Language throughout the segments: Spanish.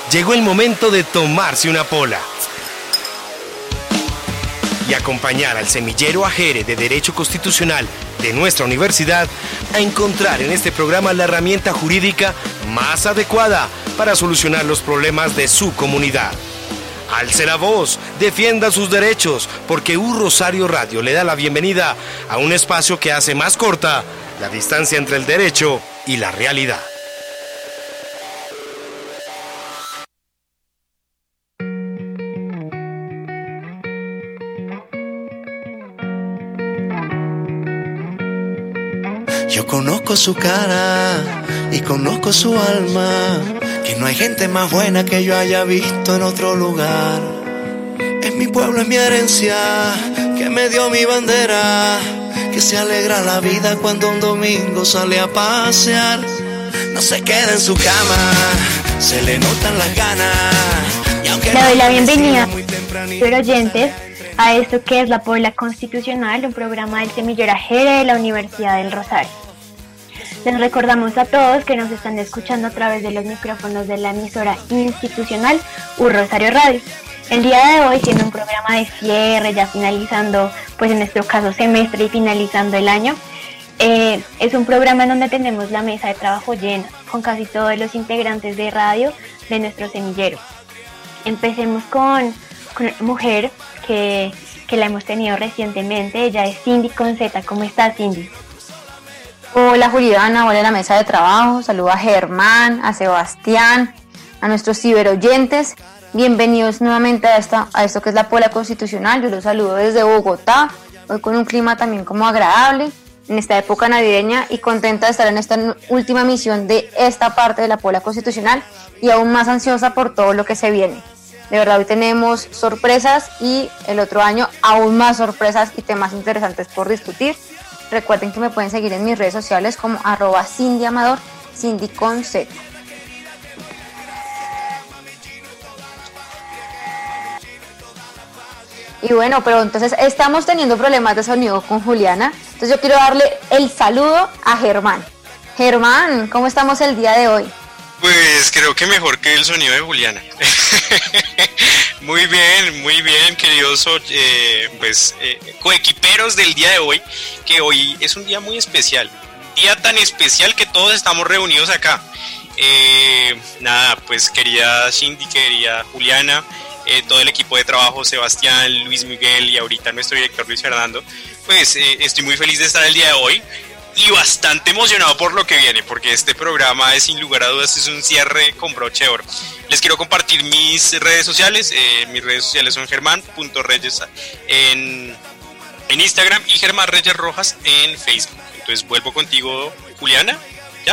Llegó el momento de tomarse una pola y acompañar al semillero Ajere de Derecho Constitucional de nuestra universidad a encontrar en este programa la herramienta jurídica más adecuada para solucionar los problemas de su comunidad. Alce la voz, defienda sus derechos, porque U Rosario Radio le da la bienvenida a un espacio que hace más corta la distancia entre el derecho y la realidad. Yo conozco su cara y conozco su alma, que no hay gente más buena que yo haya visto en otro lugar. Es mi pueblo, es mi herencia, que me dio mi bandera, que se alegra la vida cuando un domingo sale a pasear. No se queda en su cama, se le notan las ganas. Y aunque le doy la bienvenida, pero oyentes, a esto que es la Pola Constitucional, un programa del semillero Ajere de la Universidad del Rosario. Les recordamos a todos que nos están escuchando a través de los micrófonos de la emisora institucional U Rosario Radio. El día de hoy, siendo un programa de cierre, ya finalizando, pues en nuestro caso semestre y finalizando el año, es un programa en donde tenemos la mesa de trabajo llena, con casi todos los integrantes de radio de nuestro semillero. Empecemos con una mujer que la hemos tenido recientemente. Ella es Cindy con Z. ¿Cómo estás, Cindy? Hola Juliana, hola a la mesa de trabajo, saludo a Germán, a Sebastián, a nuestros ciberoyentes. Bienvenidos nuevamente a esto que es la Pola Constitucional. Yo los saludo desde Bogotá, hoy con un clima también como agradable en esta época navideña y contenta de estar en esta última misión de esta parte de la Pola Constitucional y aún más ansiosa por todo lo que se viene. De verdad, hoy tenemos sorpresas y el otro año aún más sorpresas y temas interesantes por discutir. Recuerden que me pueden seguir en mis redes sociales como @CindyAmador, Cindy con Z. Y bueno, pero entonces estamos teniendo problemas de sonido con Juliana. Entonces yo quiero darle el saludo a Germán. Germán, ¿cómo estamos el día de hoy? Pues creo que mejor que el sonido de Juliana. Muy bien, queridos coequiperos del día de hoy, que hoy es un día muy especial, día tan especial que todos estamos reunidos acá. Pues querida Cindy, querida Juliana, todo el equipo de trabajo, Sebastián, Luis Miguel y ahorita nuestro director Luis Fernando, pues estoy muy feliz de estar el día de hoy. Y bastante emocionado por lo que viene, porque este programa es, sin lugar a dudas, es un cierre con broche de oro. Les quiero compartir mis redes sociales. Mis redes sociales son germán.reyes en Instagram y Germán Reyes Rojas en Facebook. Entonces vuelvo contigo, Juliana. ¿Ya?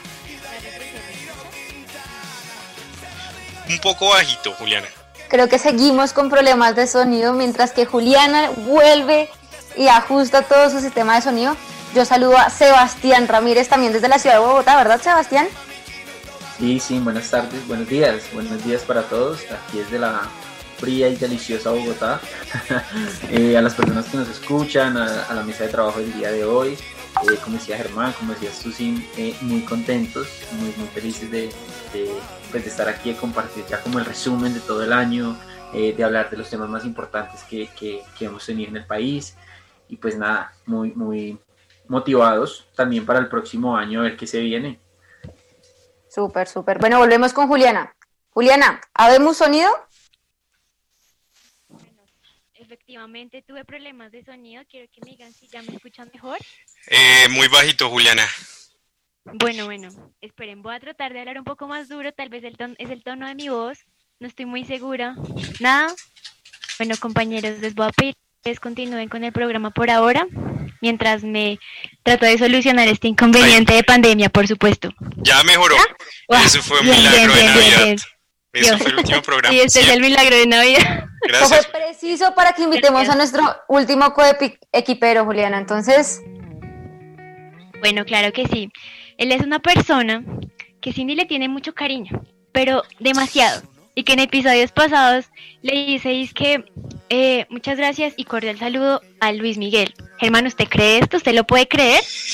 Un poco bajito, Juliana. Creo que seguimos con problemas de sonido mientras que Juliana vuelve y ajusta todo su sistema de sonido. Yo saludo a Sebastián Ramírez también desde la ciudad de Bogotá, ¿verdad, Sebastián? Sí, buenas tardes, buenos días para todos, aquí desde la fría y deliciosa Bogotá. A las personas que nos escuchan, a la mesa de trabajo del día de hoy, como decía Germán, como decía Susi, muy contentos, muy felices de estar aquí, de compartir ya como el resumen de todo el año, de hablar de los temas más importantes que hemos tenido en el país, y pues nada, muy motivados también para el próximo año, a ver qué se viene. Súper. Bueno, volvemos con Juliana. Juliana, ¿habemos sonido? Bueno, efectivamente tuve problemas de sonido. Quiero que me digan si ya me escuchan mejor. Muy bajito, Juliana. Bueno, esperen, voy a tratar de hablar un poco más duro. Tal vez es el tono de mi voz. No estoy muy segura. ¿Nada? Bueno, compañeros, les voy a pedir que continúen con el programa por ahora, mientras me trato de solucionar este inconveniente de pandemia, por supuesto. Ya mejoró. ¿Ah? Eso fue un milagro de Navidad. Bien. Eso fue el último programa. Sí, este es el milagro de Navidad. Gracias. Eso fue preciso para que invitemos a nuestro último coequipero, Juliana. Entonces... Bueno, claro que sí. Él es una persona que Cindy le tiene mucho cariño, pero demasiado. Y que en episodios pasados le dice que muchas gracias y cordial saludo a Luis Miguel. Germán, ¿usted cree esto? ¿Usted lo puede creer?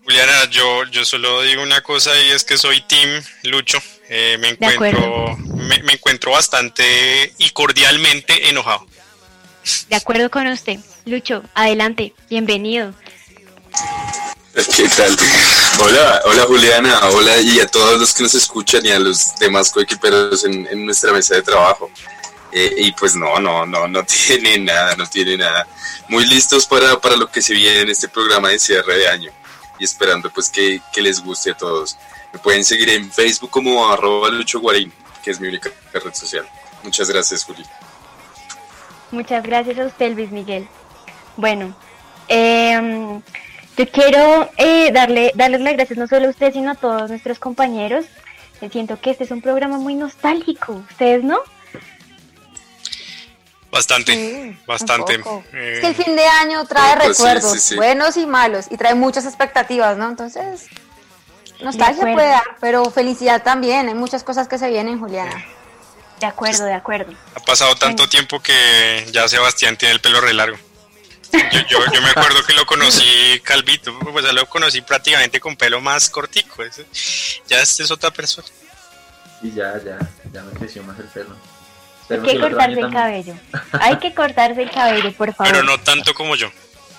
Juliana, yo solo digo una cosa y es que soy Team Lucho. Me encuentro bastante y cordialmente enojado. De acuerdo con usted. Lucho, adelante, bienvenido. ¿Qué tal? Hola Juliana, hola y a todos los que nos escuchan y a los demás coequiperos en nuestra mesa de trabajo. Y pues no tiene nada. Muy listos para lo que se viene en este programa de cierre de año y esperando pues que les guste a todos. Me pueden seguir en Facebook como @LuchoGuarín, que es mi única red social. Muchas gracias, Juli. Muchas gracias a usted, Luis Miguel. Bueno, yo quiero darles las gracias no solo a usted, sino a todos nuestros compañeros. Siento que este es un programa muy nostálgico. ¿Ustedes no? Bastante. Es que el fin de año trae recuerdos sí. buenos y malos y trae muchas expectativas, ¿no? Entonces, nostalgia puede dar, pero felicidad también. Hay muchas cosas que se vienen, Juliana. De acuerdo. Ha pasado tanto tiempo que ya Sebastián tiene el pelo re largo. Yo me acuerdo que lo conocí calvito, pues lo conocí prácticamente con pelo más cortico. Ya es otra persona. Y ya me creció más el pelo. Hay que cortarse el cabello. Hay que cortarse el cabello, por favor. Pero no tanto como yo.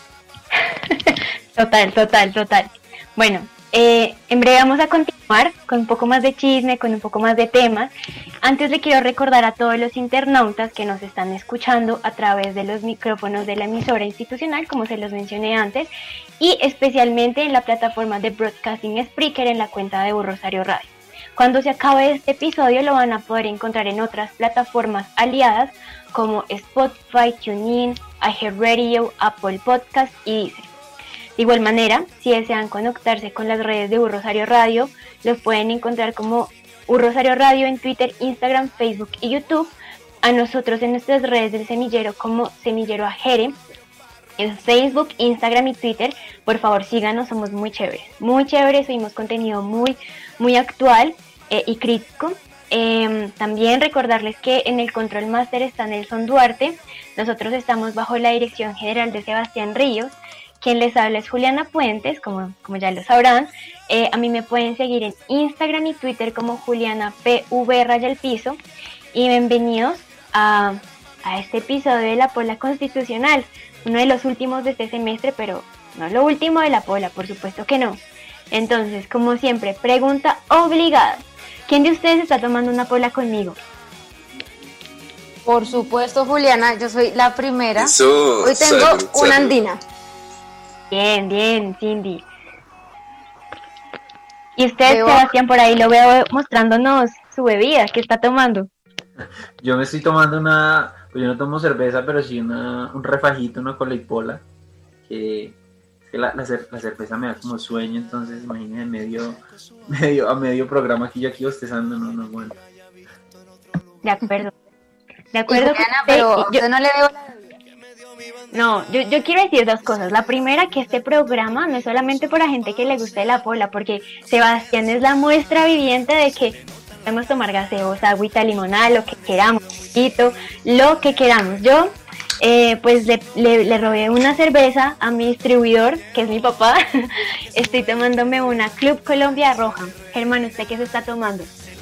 Total. Bueno, en breve vamos a continuar con un poco más de chisme, con un poco más de temas. Antes le quiero recordar a todos los internautas que nos están escuchando a través de los micrófonos de la emisora institucional, como se los mencioné antes, y especialmente en la plataforma de Broadcasting Spreaker en la cuenta de Rosario Radio. Cuando se acabe este episodio lo van a poder encontrar en otras plataformas aliadas como Spotify, TuneIn, iHeartRadio, Apple Podcast y Deezer. De igual manera, si desean conectarse con las redes de Rosario Radio, los pueden encontrar como Rosario Radio en Twitter, Instagram, Facebook y YouTube. A nosotros en nuestras redes del Semillero como Semillero Ajere, en Facebook, Instagram y Twitter. Por favor, síganos, somos muy chéveres, subimos contenido muy actual y crítico. También recordarles que en el Control Master está Nelson Duarte. Nosotros estamos bajo la dirección general de Sebastián Ríos. Quien les habla es Juliana Puentes, como ya lo sabrán. A mí me pueden seguir en Instagram y Twitter como JulianaPV_Piso. Y bienvenidos a este episodio de La Pola Constitucional, uno de los últimos de este semestre, pero no lo último de La Pola, por supuesto que no. Entonces, como siempre, pregunta obligada. ¿Quién de ustedes está tomando una pola conmigo? Por supuesto, Juliana, yo soy la primera. Eso, hoy tengo una andina. Bien, Cindy. Y usted, Sebastián, por ahí lo veo mostrándonos su bebida. ¿Qué está tomando? Yo me estoy tomando pues yo no tomo cerveza, pero sí un refajito, una cola y pola, que la cerveza me da como sueño, entonces imagínense a medio programa aquí yo aquí bostezando, no aguanto. De acuerdo. Juliana, pero yo no le veo la bebida. No, yo quiero decir dos cosas. La primera, que este programa no es solamente para gente que le guste la pola, porque Sebastián es la muestra viviente de que podemos tomar gaseosa, agüita, limonada, lo que queramos, lo que queramos. Yo pues le robé una cerveza a mi distribuidor, que es mi papá. Estoy tomándome una Club Colombia Roja. Germán, ¿usted qué se está tomando?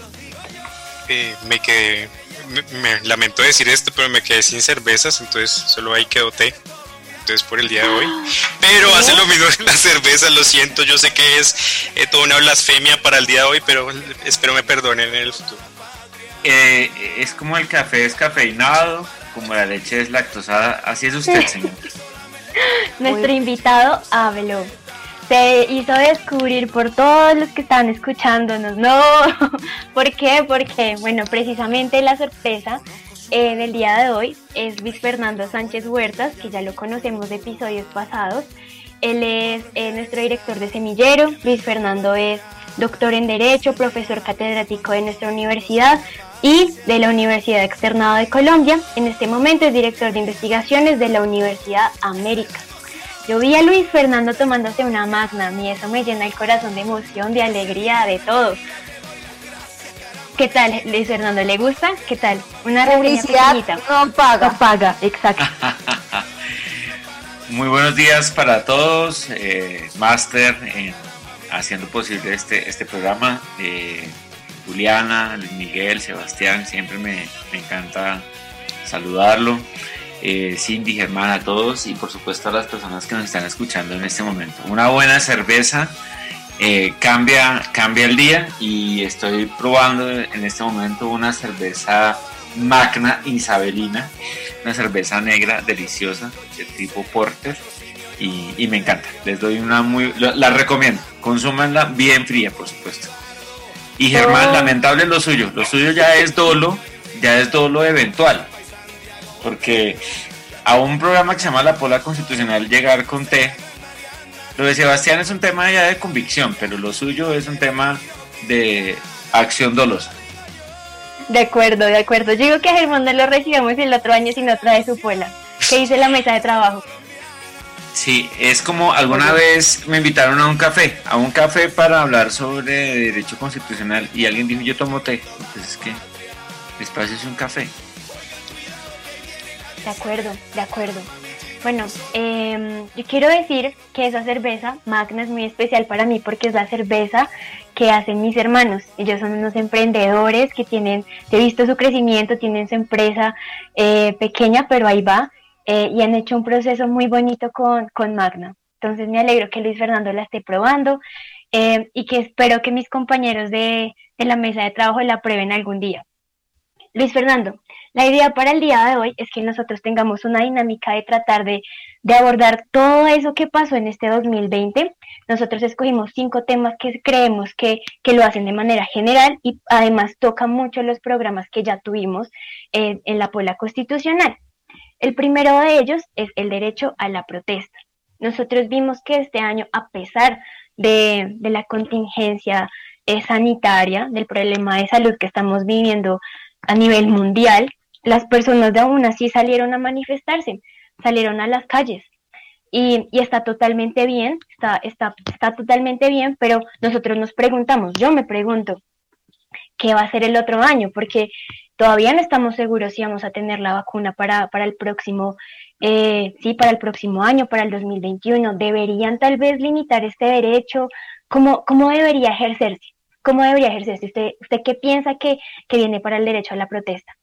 Me lamento decir esto, pero me quedé sin cervezas, entonces solo ahí quedó té. Entonces por el día de hoy. Pero hace lo mismo en la cerveza, lo siento, yo sé que es toda una blasfemia para el día de hoy, pero espero me perdonen en el futuro. Es como el café descafeinado, como la leche deslactosada, así es usted, señor. Nuestro invitado habló. Se hizo descubrir por todos los que están escuchándonos. No, ¿por qué? Porque, bueno, precisamente la sorpresa del día de hoy es Luis Fernando Sánchez Huertas, que ya lo conocemos de episodios pasados. Él es nuestro director de Semillero. Luis Fernando es doctor en Derecho, profesor catedrático de nuestra universidad y de la Universidad Externado de Colombia. En este momento es director de investigaciones de la Universidad América. Yo vi a Luis Fernando tomándose una Magnum y eso me llena el corazón de emoción, de alegría, de todo. ¿Qué tal, Luis Fernando? ¿Le gusta? ¿Qué tal? Una publicidad no paga. No paga, exacto. Muy buenos días para todos, máster en haciendo posible este programa. Juliana, Luis Miguel, Sebastián, siempre me encanta saludarlo. Cindy, Germán, a todos y por supuesto a las personas que nos están escuchando en este momento. Una buena cerveza cambia el día y estoy probando en este momento una cerveza Magna Isabelina, una cerveza negra deliciosa de tipo porter y me encanta. Les doy la recomiendo, consúmanla bien fría, por supuesto. Y Germán, lamentable lo suyo ya es dolo eventual, porque a un programa que se llama La Pola Constitucional llegar con té, lo de Sebastián es un tema ya de convicción, pero lo suyo es un tema de acción dolosa. De acuerdo. Yo digo que a Germán no lo recibamos el otro año si no trae su pola. ¿Qué dice la mesa de trabajo? Sí, es como alguna vez me invitaron a un café para hablar sobre derecho constitucional y alguien dijo yo tomo té, entonces es que el espacio es un café. De acuerdo. Bueno, yo quiero decir que esa cerveza Magna es muy especial para mí porque es la cerveza que hacen mis hermanos. Ellos son unos emprendedores que he visto su crecimiento, tienen su empresa pequeña, pero ahí va. Y han hecho un proceso muy bonito con Magna. Entonces me alegro que Luis Fernando la esté probando y que espero que mis compañeros de la mesa de trabajo la prueben algún día. Luis Fernando, la idea para el día de hoy es que nosotros tengamos una dinámica de tratar de abordar todo eso que pasó en este 2020. Nosotros escogimos 5 temas que creemos que lo hacen de manera general y además tocan mucho los programas que ya tuvimos en la Pola Constitucional. El primero de ellos es el derecho a la protesta. Nosotros vimos que este año, a pesar de la contingencia sanitaria, del problema de salud que estamos viviendo a nivel mundial, las personas de aún así salieron a manifestarse, salieron a las calles. Y está totalmente bien, está totalmente bien, pero nosotros nos preguntamos, yo me pregunto, ¿qué va a ser el otro año? Porque todavía no estamos seguros si vamos a tener la vacuna para el próximo año, para el 2021. ¿Deberían tal vez limitar este derecho? ¿Cómo debería ejercerse? ¿Cómo debería ejercerse? ¿Usted qué piensa que viene para el derecho a la protesta?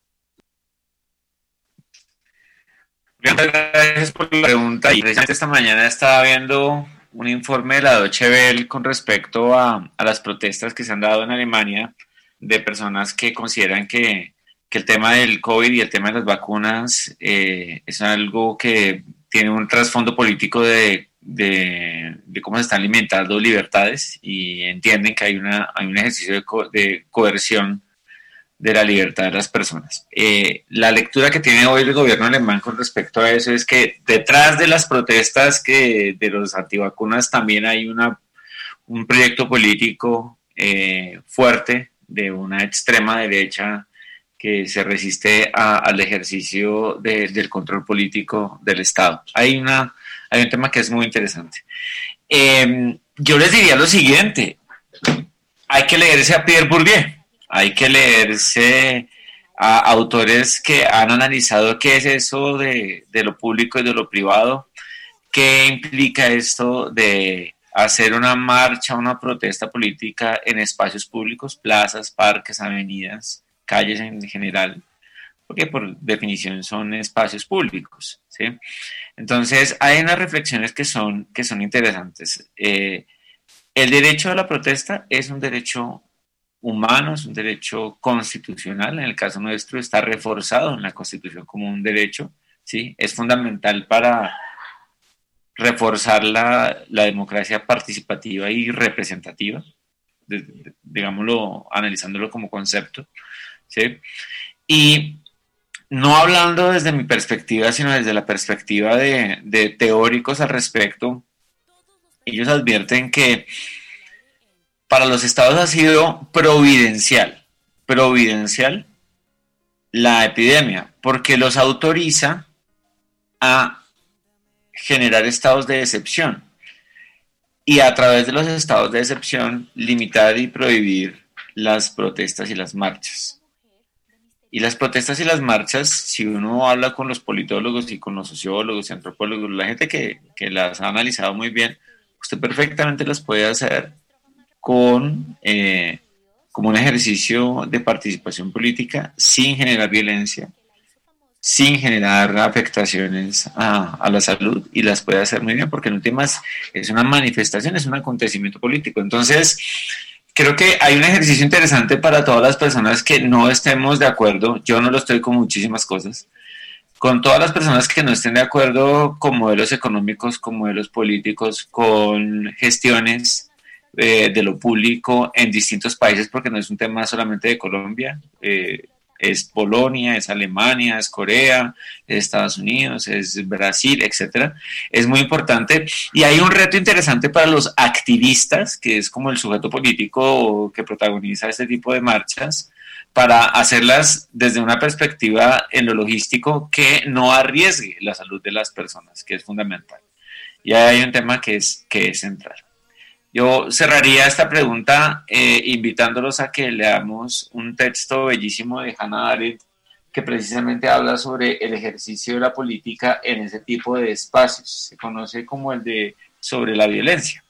Gracias por la pregunta. Y precisamente esta mañana estaba viendo un informe de la Deutsche Welle con respecto a las protestas que se han dado en Alemania de personas que consideran que el tema del COVID y el tema de las vacunas es algo que tiene un trasfondo político de cómo se están limitando libertades y entienden que hay un ejercicio de coerción de la libertad de las personas. La lectura que tiene hoy el gobierno alemán con respecto a eso es que detrás de las protestas de los antivacunas también hay un proyecto político fuerte de una extrema derecha que se resiste al ejercicio del control político del Estado. Hay un tema que es muy interesante. Yo les diría lo siguiente, hay que leerse a Pierre Bourdieu, hay que leerse a autores que han analizado qué es eso de lo público y de lo privado, qué implica esto de hacer una marcha, una protesta política en espacios públicos, plazas, parques, avenidas, calles en general, porque por definición son espacios públicos, ¿sí? Entonces hay unas reflexiones que son interesantes. El derecho a la protesta es un derecho humano, es un derecho constitucional, en el caso nuestro está reforzado en la Constitución como un derecho, ¿sí? Es fundamental para reforzar la democracia participativa y representativa, digámoslo, analizándolo como concepto, ¿sí? Y no hablando desde mi perspectiva, sino desde la perspectiva de teóricos al respecto, ellos advierten que para los estados ha sido providencial la epidemia, porque los autoriza a generar estados de excepción y a través de los estados de excepción limitar y prohibir las protestas y las marchas. Y las protestas y las marchas, si uno habla con los politólogos y con los sociólogos y antropólogos, la gente que las ha analizado muy bien, usted perfectamente las puede hacer como un ejercicio de participación política sin generar violencia, sin generar afectaciones a la salud, y las puede hacer muy bien porque en últimas es una manifestación, es un acontecimiento político. Entonces, creo que hay un ejercicio interesante para todas las personas que no estemos de acuerdo. Yo no lo estoy con muchísimas cosas. Con todas las personas que no estén de acuerdo con modelos económicos, con modelos políticos, con gestiones de lo público en distintos países, porque no es un tema solamente de Colombia, es Polonia, es Alemania, es Corea, es Estados Unidos, es Brasil, etcétera. Es muy importante y hay un reto interesante para los activistas, que es como el sujeto político que protagoniza este tipo de marchas, para hacerlas desde una perspectiva en lo logístico que no arriesgue la salud de las personas, que es fundamental. Y hay un tema que es central. Yo cerraría esta pregunta invitándolos a que leamos un texto bellísimo de Hannah Arendt que precisamente habla sobre el ejercicio de la política en ese tipo de espacios. Se conoce como el de sobre la violencia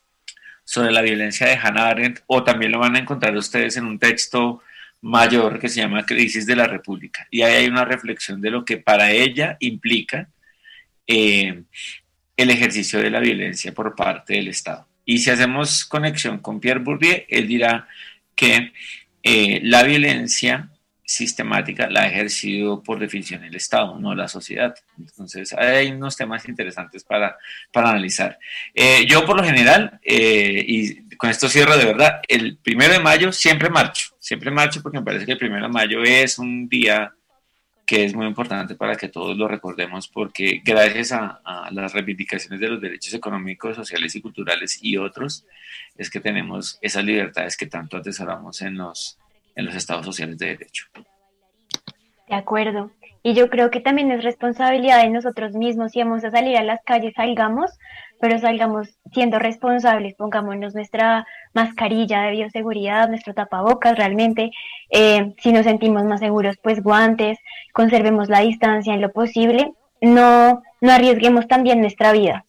de Hannah Arendt, o también lo van a encontrar ustedes en un texto mayor que se llama Crisis de la República. Y ahí hay una reflexión de lo que para ella implica el ejercicio de la violencia por parte del Estado. Y si hacemos conexión con Pierre Bourdieu, él dirá que la violencia sistemática la ha ejercido por definición el Estado, no la sociedad. Entonces hay unos temas interesantes para analizar. Yo por lo general, y con esto cierro de verdad, el 1 de mayo siempre marcho porque me parece que el 1 de mayo es un día que es muy importante para que todos lo recordemos, porque gracias a las reivindicaciones de los derechos económicos, sociales y culturales y otros, es que tenemos esas libertades que tanto atesoramos en los estados sociales de derecho. De acuerdo. Y yo creo que también es responsabilidad de nosotros mismos. Si vamos a salir a las calles, salgamos, pero salgamos siendo responsables. Pongámonos nuestra mascarilla de bioseguridad, nuestro tapabocas realmente. Si nos sentimos más seguros, pues guantes. Conservemos la distancia en lo posible. No arriesguemos también nuestra vida.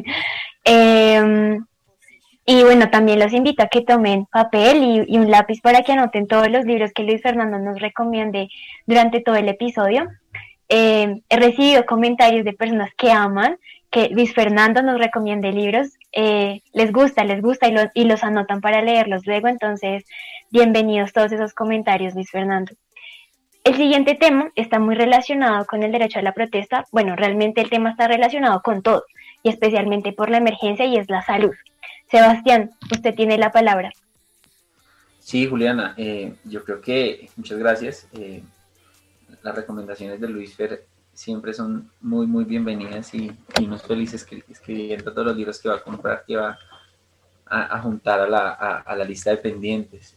Y bueno, también los invito a que tomen papel y un lápiz para que anoten todos los libros que Luis Fernando nos recomiende durante todo el episodio. He recibido comentarios de personas que aman que Luis Fernando nos recomiende libros. Les gusta y los anotan para leerlos luego. Entonces, bienvenidos todos esos comentarios, Luis Fernando. El siguiente tema está muy relacionado con el derecho a la protesta. Bueno, realmente el tema está relacionado con todo, y especialmente por la emergencia, y es la salud. Sebastián, usted tiene la palabra. Sí, Juliana, yo creo que, muchas gracias. Las recomendaciones de Luis Fer siempre son muy, muy bienvenidas, y unos felices escribiendo todos los libros que va a comprar, que va a juntar a la lista de pendientes.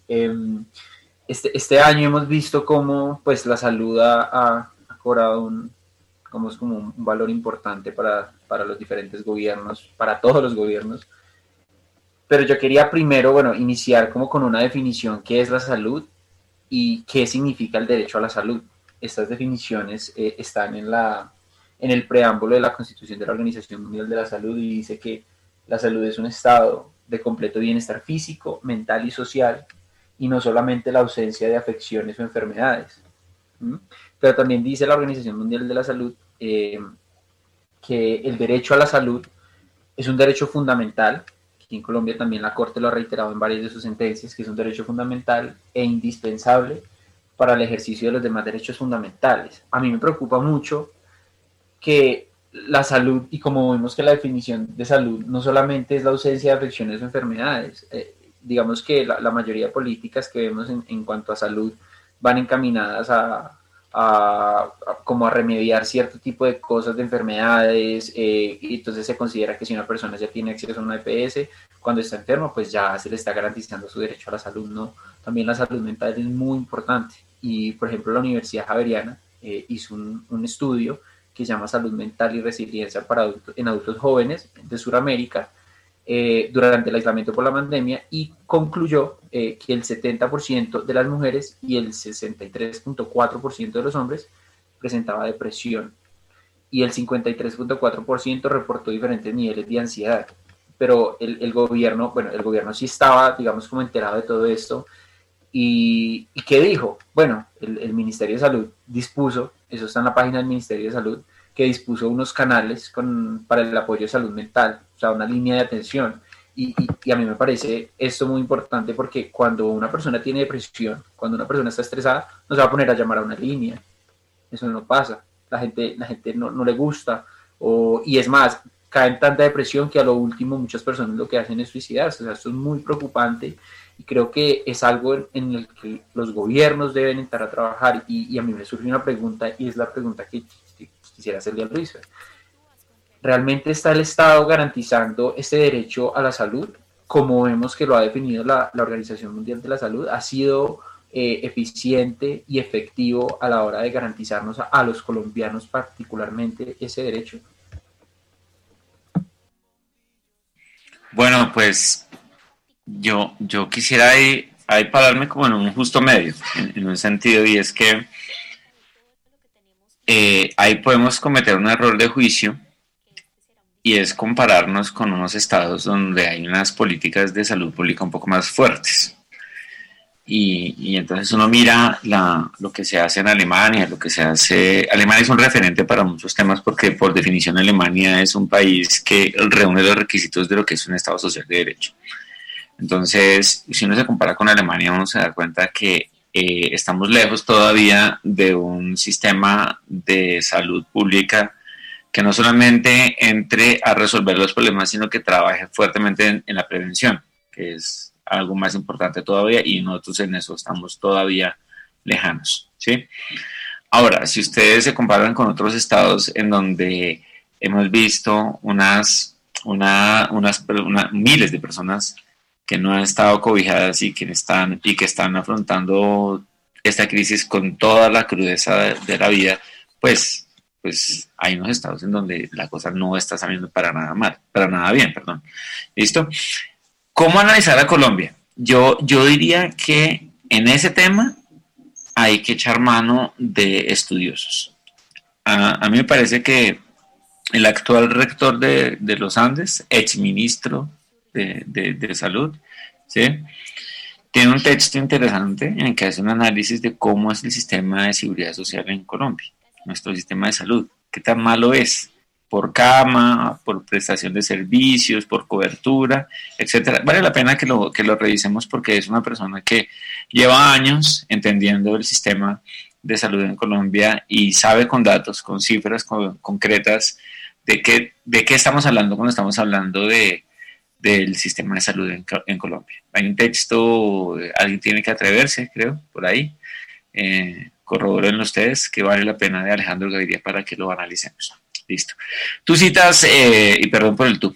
Este año hemos visto cómo pues, la salud ha cobrado como un valor importante para los diferentes gobiernos, para todos los gobiernos. Pero yo quería primero, iniciar como con una definición: qué es la salud y qué significa el derecho a la salud. Estas definiciones están en el preámbulo de la Constitución de la Organización Mundial de la Salud, y dice que la salud es un estado de completo bienestar físico, mental y social, y no solamente la ausencia de afecciones o enfermedades. Pero también dice la Organización Mundial de la Salud que el derecho a la salud es un derecho fundamental. Aquí en Colombia también la Corte lo ha reiterado en varias de sus sentencias, que es un derecho fundamental e indispensable para el ejercicio de los demás derechos fundamentales. A mí me preocupa mucho que la salud, y como vimos que la definición de salud no solamente es la ausencia de afecciones o enfermedades, digamos que la mayoría de políticas que vemos en cuanto a salud van encaminadas a remediar cierto tipo de cosas, de enfermedades, y entonces se considera que si una persona ya tiene acceso a una EPS, cuando está enfermo, pues ya se le está garantizando su derecho a la salud, ¿no? También la salud mental es muy importante, y por ejemplo la Universidad Javeriana hizo un estudio que se llama Salud Mental y Resiliencia en adultos jóvenes de Sudamérica durante el aislamiento por la pandemia, y concluyó que el 70% de las mujeres y el 63.4% de los hombres presentaba depresión, y el 53.4% reportó diferentes niveles de ansiedad. pero el gobierno, bueno, el gobierno sí estaba, digamos, como enterado de todo esto. ¿Y qué dijo? Bueno, el Ministerio de Salud dispuso, eso está en la página del Ministerio de Salud, que dispuso unos canales para el apoyo de salud mental, o sea, una línea de atención. Y a mí me parece esto muy importante porque cuando una persona tiene depresión, cuando una persona está estresada, no se va a poner a llamar a una línea. Eso no pasa. La gente no le gusta. Y es más, cae en tanta depresión que a lo último muchas personas lo que hacen es suicidarse. O sea, esto es muy preocupante y creo que es algo en el que los gobiernos deben entrar a trabajar. Y a mí me surge una pregunta y es la pregunta que quisiera hacerle a Luis. ¿Realmente está el Estado garantizando este derecho a la salud? Como vemos que lo ha definido la Organización Mundial de la Salud, ¿ha sido eficiente y efectivo a la hora de garantizarnos a los colombianos particularmente ese derecho? Bueno, pues yo quisiera ahí pararme como en un justo medio, en un sentido, y es que ahí podemos cometer un error de juicio, y es compararnos con unos estados donde hay unas políticas de salud pública un poco más fuertes. Y entonces uno mira lo que se hace en Alemania, lo que se hace... Alemania es un referente para muchos temas porque por definición Alemania es un país que reúne los requisitos de lo que es un Estado social de derecho. Entonces, si uno se compara con Alemania, uno se da cuenta que estamos lejos todavía de un sistema de salud pública que no solamente entre a resolver los problemas, sino que trabaje fuertemente en la prevención, que es algo más importante todavía, y nosotros en eso estamos todavía lejanos, ¿sí? Ahora, si ustedes se comparan con otros estados en donde hemos visto miles de personas que no han estado cobijadas y que están afrontando esta crisis con toda la crudeza de la vida, pues hay unos estados en donde la cosa no está saliendo para nada bien. ¿Listo? ¿Cómo analizar a Colombia? Yo diría que en ese tema hay que echar mano de estudiosos. A mí me parece que el actual rector de los Andes, exministro de Salud, ¿sí?, tiene un texto interesante en el que hace un análisis de cómo es el sistema de seguridad social en Colombia, nuestro sistema de salud, qué tan malo es, por cama, por prestación de servicios, por cobertura, etcétera. Vale la pena que lo revisemos porque es una persona que lleva años entendiendo el sistema de salud en Colombia y sabe con datos, con cifras concretas de qué estamos hablando cuando estamos hablando del sistema de salud en Colombia. Hay un texto, alguien tiene que atreverse, creo, por ahí. Corroboren ustedes que vale la pena, de Alejandro Gaviria, para que lo analicemos. Listo. Tú citas, y perdón por el tú,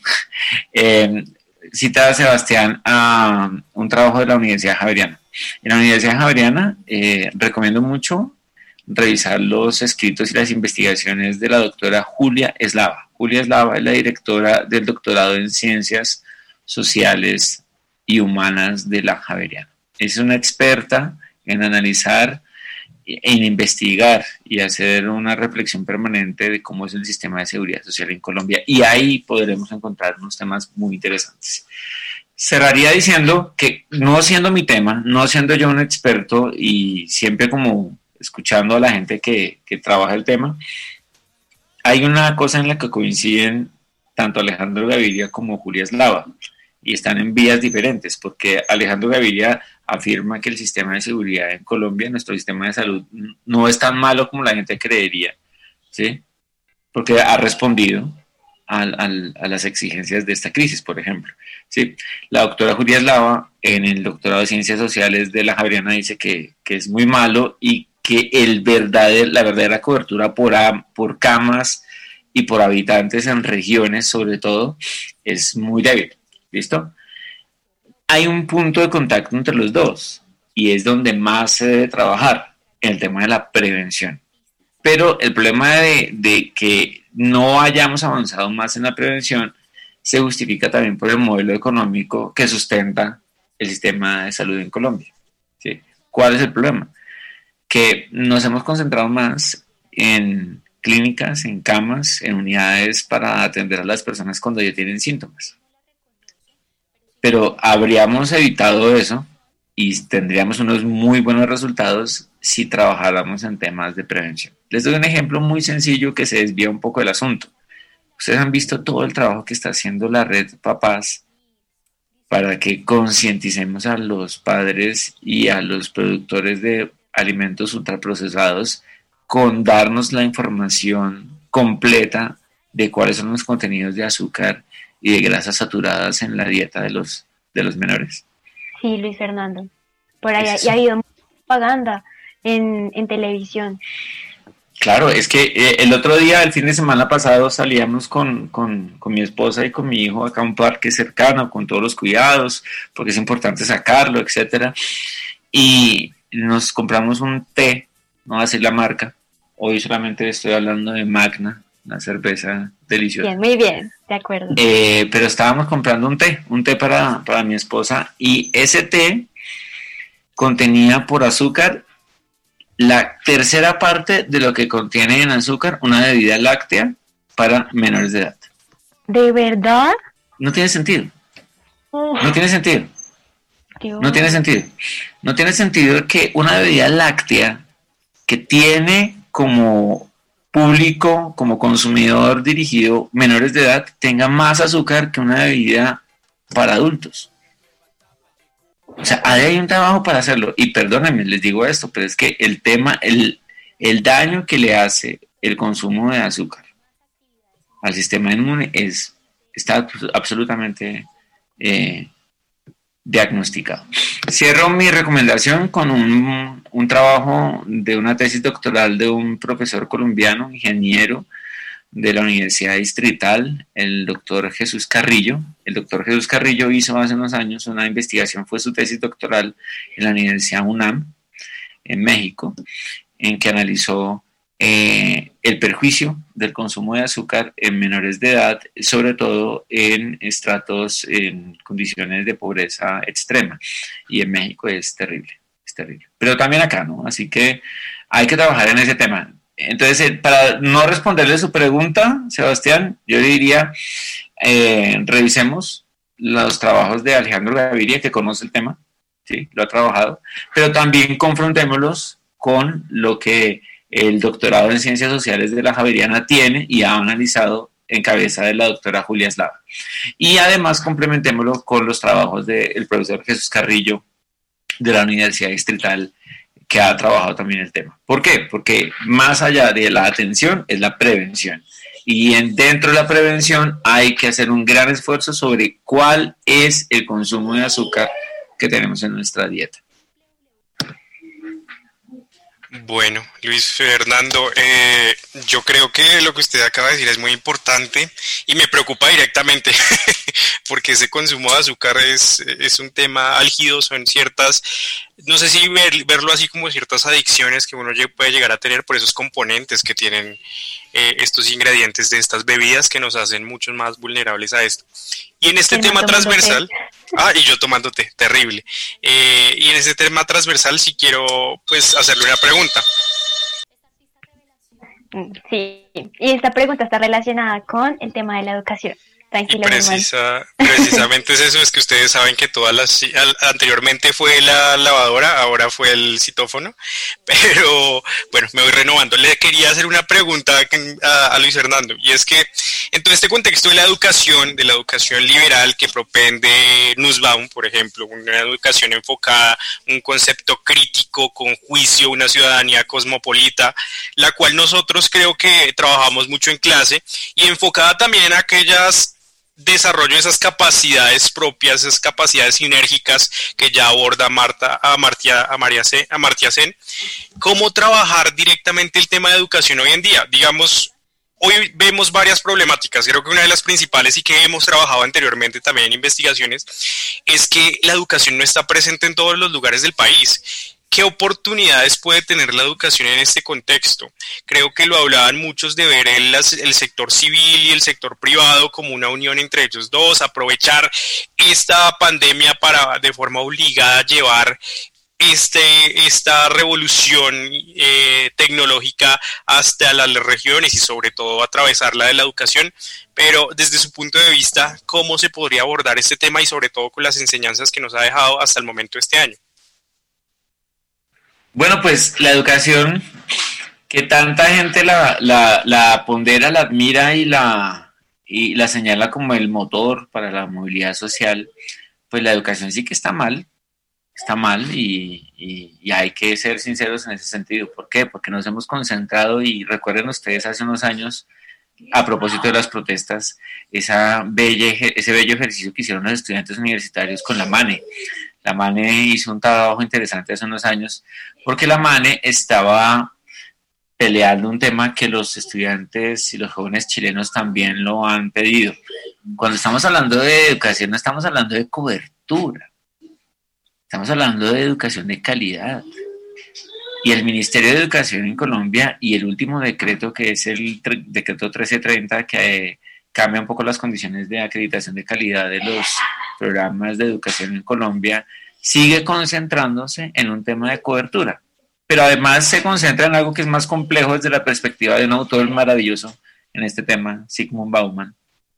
cita, Sebastián, a un trabajo de la Universidad Javeriana. En la Universidad Javeriana recomiendo mucho revisar los escritos y las investigaciones de la doctora Julia Eslava. Julia Eslava es la directora del doctorado en Ciencias Sociales y Humanas de la Javeriana. Es una experta en analizar, en investigar y hacer una reflexión permanente de cómo es el sistema de seguridad social en Colombia, y ahí podremos encontrar unos temas muy interesantes. Cerraría diciendo que, no siendo mi tema, no siendo yo un experto y siempre como escuchando a la gente que trabaja el tema, hay una cosa en la que coinciden tanto Alejandro Gaviria como Julia Eslava, y están en vías diferentes, porque Alejandro Gaviria afirma que el sistema de seguridad en Colombia, nuestro sistema de salud, no es tan malo como la gente creería, ¿sí? Porque ha respondido a las exigencias de esta crisis, por ejemplo, ¿sí? La doctora Julia Eslava, en el doctorado de Ciencias Sociales de la Javeriana, dice que es muy malo y que la verdadera cobertura por camas y por habitantes en regiones, sobre todo, es muy débil. ¿Listo? Hay un punto de contacto entre los dos y es donde más se debe trabajar, en el tema de la prevención. Pero el problema de que no hayamos avanzado más en la prevención se justifica también por el modelo económico que sustenta el sistema de salud en Colombia, ¿sí? ¿Cuál es el problema? Que nos hemos concentrado más en clínicas, en camas, en unidades para atender a las personas cuando ya tienen síntomas. pero habríamos evitado eso y tendríamos unos muy buenos resultados si trabajáramos en temas de prevención. Les doy un ejemplo muy sencillo que se desvía un poco del asunto. Ustedes han visto todo el trabajo que está haciendo la red Papás para que concienticemos a los padres y a los productores de alimentos ultraprocesados con darnos la información completa de cuáles son los contenidos de azúcar y de grasas saturadas en la dieta de los menores. Sí, Luis Fernando. Por ahí ha habido propaganda en televisión. Claro, es que el otro día, el fin de semana pasado, salíamos con mi esposa y con mi hijo acá a un parque cercano, con todos los cuidados, porque es importante sacarlo, etcétera. Y nos compramos un té, no voy a decir la marca, hoy solamente estoy hablando de Magna, una cerveza deliciosa. Bien, muy bien, de acuerdo. Pero estábamos comprando un té para mi esposa, y ese té contenía por azúcar la tercera parte de lo que contiene en azúcar una bebida láctea para menores de edad. ¿De verdad? No tiene sentido. No tiene sentido. No tiene sentido. No tiene sentido que una bebida láctea que tiene como público, como consumidor dirigido menores de edad, tenga más azúcar que una bebida para adultos. O sea, ahí hay un trabajo para hacerlo. Y perdónenme, les digo esto, pero es que el tema, el daño que le hace el consumo de azúcar al sistema inmune está absolutamente diagnosticado. Cierro mi recomendación con un trabajo de una tesis doctoral de un profesor colombiano, ingeniero de la Universidad Distrital, el doctor Jesús Carrillo. El doctor Jesús Carrillo hizo hace unos años una investigación, fue su tesis doctoral en la Universidad UNAM, en México, en que analizó el perjuicio del consumo de azúcar en menores de edad, sobre todo en estratos, en condiciones de pobreza extrema. Y en México es terrible, es terrible. Pero también acá, ¿no? Así que hay que trabajar en ese tema. Entonces, para no responderle su pregunta, Sebastián, yo diría, revisemos los trabajos de Alejandro Gaviria, que conoce el tema, ¿sí? Lo ha trabajado, pero también confrontémoslos con lo que el doctorado en Ciencias Sociales de la Javeriana tiene y ha analizado en cabeza de la doctora Julia Eslava. Y además complementémoslo con los trabajos del profesor Jesús Carrillo de la Universidad Distrital, que ha trabajado también el tema. ¿Por qué? Porque más allá de la atención es la prevención. Y dentro de la prevención hay que hacer un gran esfuerzo sobre cuál es el consumo de azúcar que tenemos en nuestra dieta. Bueno, Luis Fernando, yo creo que lo que usted acaba de decir es muy importante y me preocupa directamente porque ese consumo de azúcar es un tema álgido, son ciertas, no sé si verlo así como ciertas adicciones que uno puede llegar a tener por esos componentes que tienen estos ingredientes de estas bebidas que nos hacen mucho más vulnerables a esto. Y en este tema transversal, y yo tomando té, terrible. Y en este tema transversal sí quiero pues hacerle una pregunta. Sí, y esta pregunta está relacionada con el tema de la educación. Tranquilo, precisamente es eso, es que ustedes saben que anteriormente fue la lavadora, ahora fue el citófono, pero bueno, me voy renovando. Le quería hacer una pregunta a Luis Fernando, y es que en todo este contexto de la educación liberal que propende Nussbaum, por ejemplo, una educación enfocada, un concepto crítico, con juicio, una ciudadanía cosmopolita, la cual nosotros creo que trabajamos mucho en clase, y enfocada también en aquellas desarrollo de esas capacidades propias, esas capacidades sinérgicas que ya aborda Amartya Sen. ¿Cómo trabajar directamente el tema de educación hoy en día? Digamos, hoy vemos varias problemáticas. Creo que una de las principales y que hemos trabajado anteriormente también en investigaciones es que la educación no está presente en todos los lugares del país. ¿Qué oportunidades puede tener la educación en este contexto? Creo que lo hablaban muchos de ver el sector civil y el sector privado como una unión entre ellos dos, aprovechar esta pandemia para de forma obligada llevar esta revolución tecnológica hasta las regiones y sobre todo atravesar la de la educación, pero desde su punto de vista, ¿cómo se podría abordar este tema y sobre todo con las enseñanzas que nos ha dejado hasta el momento este año? Bueno, pues la educación, que tanta gente la pondera, la admira y la señala como el motor para la movilidad social, pues la educación sí que está mal y hay que ser sinceros en ese sentido. ¿Por qué? Porque nos hemos concentrado, y recuerden ustedes hace unos años, a propósito de las protestas, ese bello ejercicio que hicieron los estudiantes universitarios con la MANE. La MANE hizo un trabajo interesante hace unos años, porque la MANE estaba peleando un tema que los estudiantes y los jóvenes chilenos también lo han pedido. Cuando estamos hablando de educación, no estamos hablando de cobertura, estamos hablando de educación de calidad. Y el Ministerio de Educación en Colombia y el último decreto, que es el decreto 1330, que cambia un poco las condiciones de acreditación de calidad de los programas de educación en Colombia, sigue concentrándose en un tema de cobertura. Pero además se concentra en algo que es más complejo desde la perspectiva de un autor maravilloso en este tema, Zygmunt Bauman,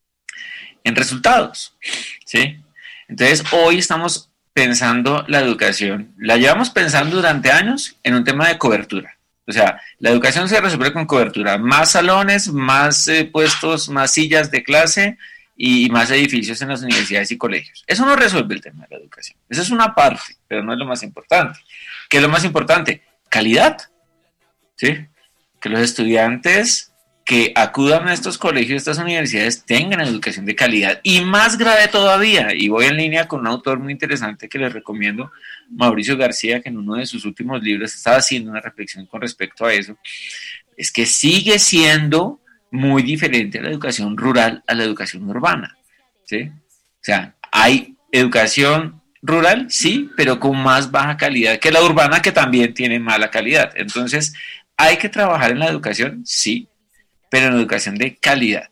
en resultados, ¿sí? Entonces, hoy estamos pensando la educación, la llevamos pensando durante años en un tema de cobertura. O sea, la educación se resuelve con cobertura, más salones, más puestos, más sillas de clase y más edificios en las universidades y colegios. Eso no resuelve el tema de la educación. Eso es una parte, pero no es lo más importante. ¿Qué es lo más importante? Calidad, ¿sí? Que los estudiantes que acudan a estos colegios, estas universidades, tengan educación de calidad. Y más grave todavía, y voy en línea con un autor muy interesante que les recomiendo, Mauricio García, que en uno de sus últimos libros estaba haciendo una reflexión con respecto a eso, es que sigue siendo muy diferente la educación rural a la educación urbana, ¿sí? O sea, hay educación rural, sí, pero con más baja calidad que la urbana, que también tiene mala calidad. Entonces, ¿hay que trabajar en la educación? Sí, pero en educación de calidad.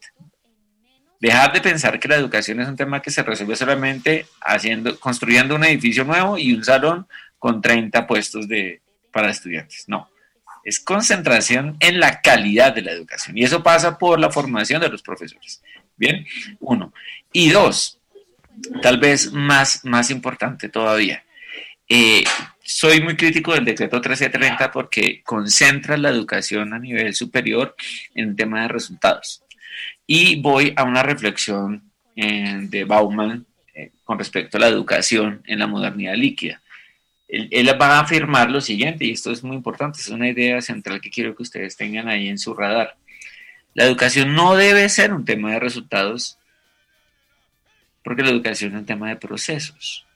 Dejar de pensar que la educación es un tema que se resuelve solamente construyendo un edificio nuevo y un salón con 30 puestos para estudiantes. No, es concentración en la calidad de la educación, y eso pasa por la formación de los profesores. Bien, uno. Y dos, tal vez más importante todavía, soy muy crítico del decreto 1330 porque concentra la educación a nivel superior en un tema de resultados. Y voy a una reflexión de Bauman con respecto a la educación en la modernidad líquida. Él va a afirmar lo siguiente, y esto es muy importante, es una idea central que quiero que ustedes tengan ahí en su radar. La educación no debe ser un tema de resultados, porque la educación es un tema de procesos,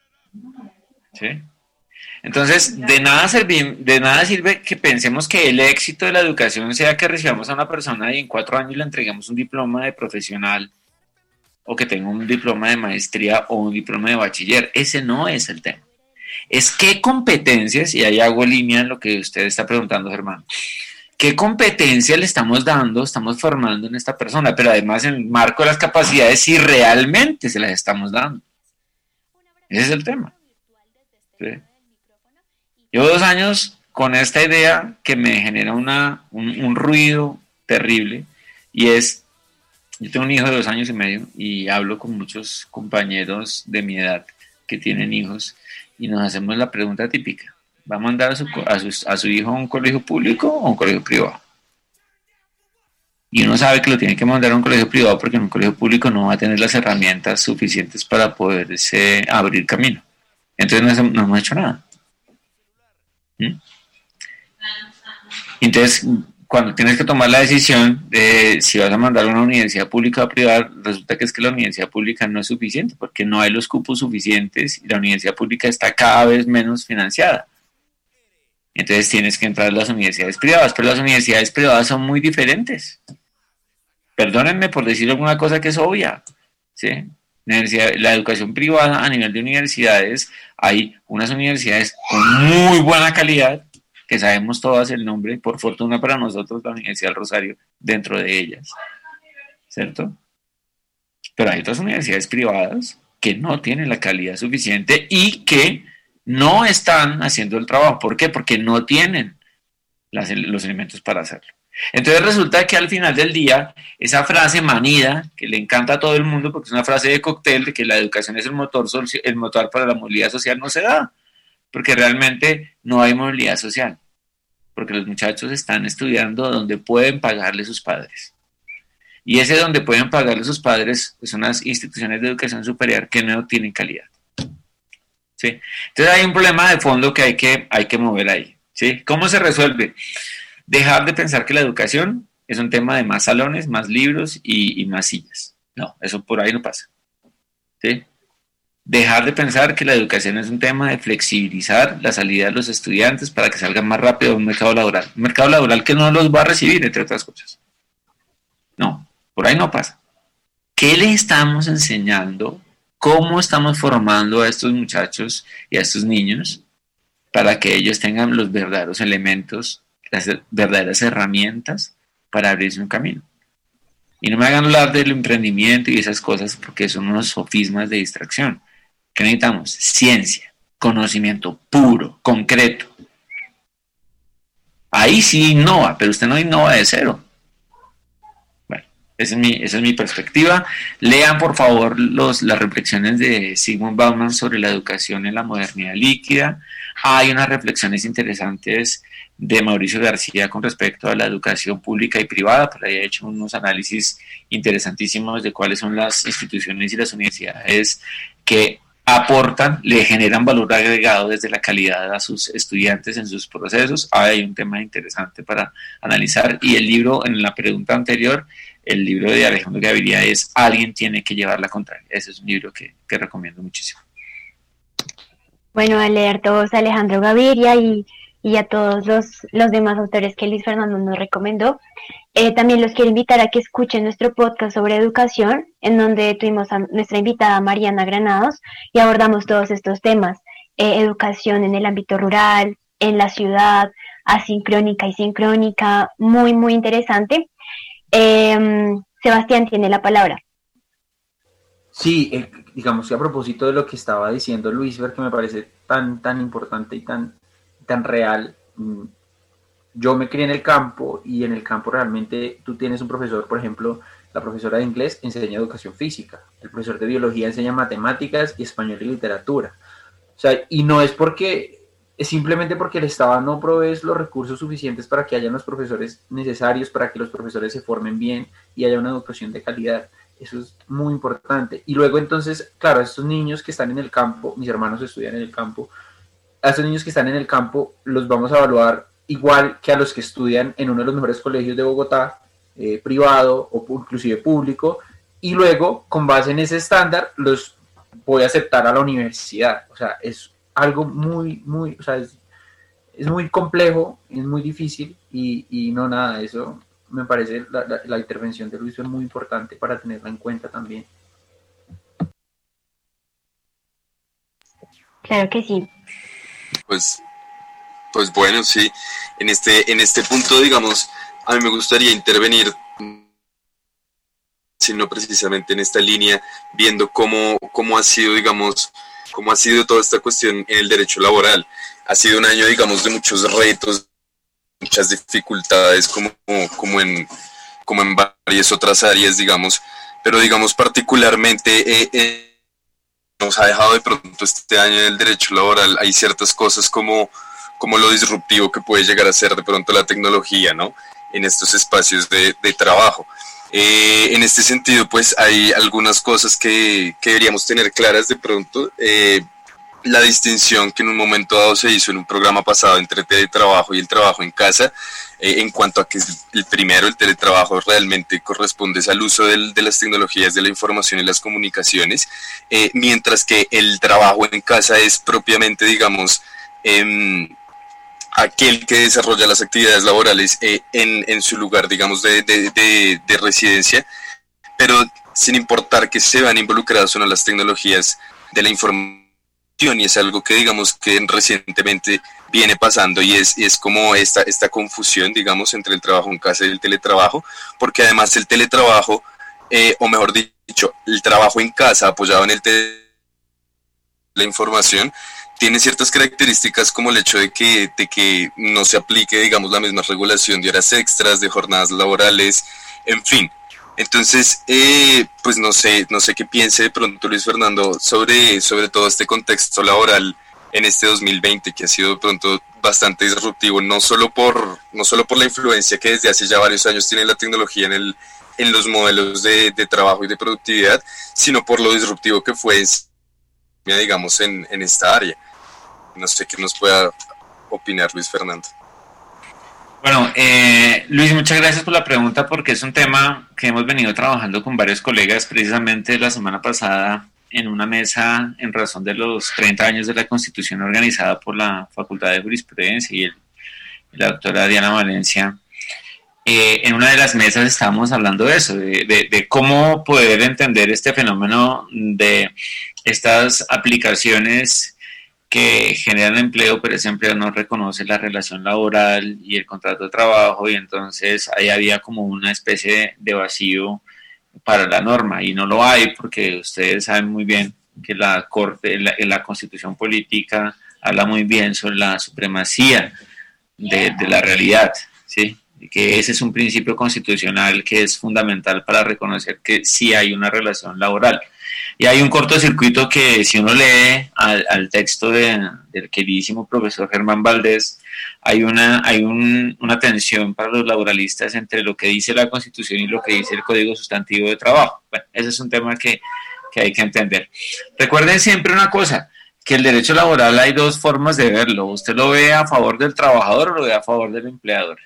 ¿sí? Entonces, de nada sirve que pensemos que el éxito de la educación sea que recibamos a una persona y en 4 años le entreguemos un diploma de profesional, o que tenga un diploma de maestría o un diploma de bachiller. Ese no es el tema. Es qué competencias, y ahí hago línea en lo que usted está preguntando, Germán, qué competencias le estamos dando, estamos formando en esta persona, pero además en el marco de las capacidades, si realmente se las estamos dando. Ese es el tema, ¿sí? Llevo 2 años con esta idea que me genera un ruido terrible, y es, yo tengo un hijo de 2 años y medio y hablo con muchos compañeros de mi edad que tienen hijos y nos hacemos la pregunta típica: ¿va a mandar a su hijo a un colegio público o a un colegio privado? Y uno sabe que lo tiene que mandar a un colegio privado porque en un colegio público no va a tener las herramientas suficientes para poderse abrir camino. Entonces no hemos hecho nada. Entonces, cuando tienes que tomar la decisión de si vas a mandar a una universidad pública o privada, resulta que es que la universidad pública no es suficiente porque no hay los cupos suficientes y la universidad pública está cada vez menos financiada. Entonces tienes que entrar a las universidades privadas, pero las universidades privadas son muy diferentes. Perdónenme por decir alguna cosa que es obvia, ¿sí? La educación privada a nivel de universidades, hay unas universidades con muy buena calidad, que sabemos todas el nombre, por fortuna para nosotros, la Universidad del Rosario, dentro de ellas, ¿cierto? Pero hay otras universidades privadas que no tienen la calidad suficiente y que no están haciendo el trabajo. ¿Por qué? Porque no tienen los elementos para hacerlo. Entonces resulta que al final del día, esa frase manida, que le encanta a todo el mundo porque es una frase de cóctel, de que la educación es el motor para la movilidad social, no se da, porque realmente no hay movilidad social, porque los muchachos están estudiando donde pueden pagarle sus padres. Y ese donde pueden pagarle sus padres pues son las instituciones de educación superior que no tienen calidad. ¿Sí? Entonces hay un problema de fondo que hay que mover ahí. ¿Sí? ¿Cómo se resuelve? Dejar de pensar que la educación es un tema de más salones, más libros y más sillas. No, eso por ahí no pasa. ¿Sí? Dejar de pensar que la educación es un tema de flexibilizar la salida de los estudiantes para que salgan más rápido a un mercado laboral que no los va a recibir, entre otras cosas. No, por ahí no pasa. ¿Qué les estamos enseñando? ¿Cómo estamos formando a estos muchachos y a estos niños para que ellos tengan los verdaderos elementos, las verdaderas herramientas para abrirse un camino? Y no me hagan hablar del emprendimiento y esas cosas porque son unos sofismas de distracción. ¿Qué necesitamos? Ciencia, conocimiento puro, concreto. Ahí sí innova, pero usted no innova de cero. Bueno, esa es mi perspectiva. Lean, por favor, las reflexiones de Zygmunt Bauman sobre la educación en la modernidad líquida. Hay unas reflexiones interesantes de Mauricio García con respecto a la educación pública y privada, por ahí ha hecho unos análisis interesantísimos de cuáles son las instituciones y las universidades que aportan, le generan valor agregado desde la calidad a sus estudiantes en sus procesos. Hay un tema interesante para analizar, y el libro, en la pregunta anterior, el libro de Alejandro Gaviria es Alguien tiene que llevar la contraria. Ese es un libro que recomiendo muchísimo. Bueno, a leer todos a Alejandro Gaviria y a todos los demás autores que Luis Fernando nos recomendó. También los quiero invitar a que escuchen nuestro podcast sobre educación, en donde tuvimos a nuestra invitada Mariana Granados y abordamos todos estos temas. Educación en el ámbito rural, en la ciudad, asincrónica y sincrónica, muy, muy interesante. Sebastián tiene la palabra. Sí, digamos que a propósito de lo que estaba diciendo Luis, que me parece tan importante y tan real. Yo me crié en el campo, y en el campo realmente tú tienes un profesor, por ejemplo, la profesora de inglés enseña educación física, el profesor de biología enseña matemáticas y español y literatura. O sea, y no es simplemente porque el Estado no provee los recursos suficientes para que haya los profesores necesarios, para que los profesores se formen bien y haya una educación de calidad. Eso es muy importante. Y luego entonces, claro, estos niños que están en el campo, mis hermanos estudian en el campo, a estos niños que están en el campo los vamos a evaluar igual que a los que estudian en uno de los mejores colegios de Bogotá, privado o inclusive público, y luego, con base en ese estándar, los voy a aceptar a la universidad. O sea, es algo muy, o sea, es muy complejo, es muy difícil, y no nada, eso me parece la intervención de Luis es muy importante para tenerla en cuenta también. Claro que sí. Pues bueno, sí, en este punto, digamos, a mí me gustaría intervenir, sino precisamente en esta línea, viendo cómo ha sido, digamos, cómo ha sido toda esta cuestión en el derecho laboral. Ha sido un año, digamos, de muchos retos, muchas dificultades, como en varias otras áreas, digamos, pero digamos particularmente nos ha dejado de pronto este año en el derecho laboral. Hay ciertas cosas como lo disruptivo que puede llegar a ser de pronto la tecnología, ¿no?, en estos espacios de trabajo. En este sentido, pues hay algunas cosas que deberíamos tener claras de pronto. La distinción que en un momento dado se hizo en un programa pasado entre teletrabajo y el trabajo en casa, en cuanto a que el teletrabajo realmente corresponde al uso de las tecnologías de la información y las comunicaciones, mientras que el trabajo en casa es propiamente, digamos, aquel que desarrolla las actividades laborales en su lugar, digamos, de residencia, pero sin importar que se vean involucradas o no las tecnologías de la información. Y es algo que, digamos, que recientemente viene pasando, y es como esta confusión, digamos, entre el trabajo en casa y el teletrabajo, porque además el teletrabajo, o mejor dicho, el trabajo en casa apoyado en la información, tiene ciertas características como el hecho de que no se aplique, digamos, la misma regulación de horas extras, de jornadas laborales, en fin. Entonces, pues no sé qué piense de pronto Luis Fernando sobre todo este contexto laboral en este 2020, que ha sido de pronto bastante disruptivo, no solo por la influencia que desde hace ya varios años tiene la tecnología en los modelos de trabajo y de productividad, sino por lo disruptivo que fue, digamos, en esta área. No sé qué nos pueda opinar Luis Fernando. Bueno, Luis, muchas gracias por la pregunta, porque es un tema que hemos venido trabajando con varios colegas precisamente la semana pasada en una mesa en razón de los 30 años de la Constitución organizada por la Facultad de Jurisprudencia y la doctora Diana Valencia. En una de las mesas estábamos hablando de eso, de cómo poder entender este fenómeno de estas aplicaciones que generan empleo, pero ese empleo no reconoce la relación laboral y el contrato de trabajo, y entonces ahí había como una especie de vacío para la norma, y no lo hay porque ustedes saben muy bien que la Corte, la Constitución política habla muy bien sobre la supremacía de la realidad, ¿sí? Que ese es un principio constitucional que es fundamental para reconocer que sí hay una relación laboral. Y hay un cortocircuito que, si uno lee al texto del queridísimo profesor Germán Valdés, hay una tensión para los laboralistas entre lo que dice la Constitución y lo que dice el Código Sustantivo de Trabajo. Bueno, ese es un tema que hay que entender. Recuerden siempre una cosa, que el derecho laboral hay dos formas de verlo. Usted lo ve a favor del trabajador o lo ve a favor del empleador.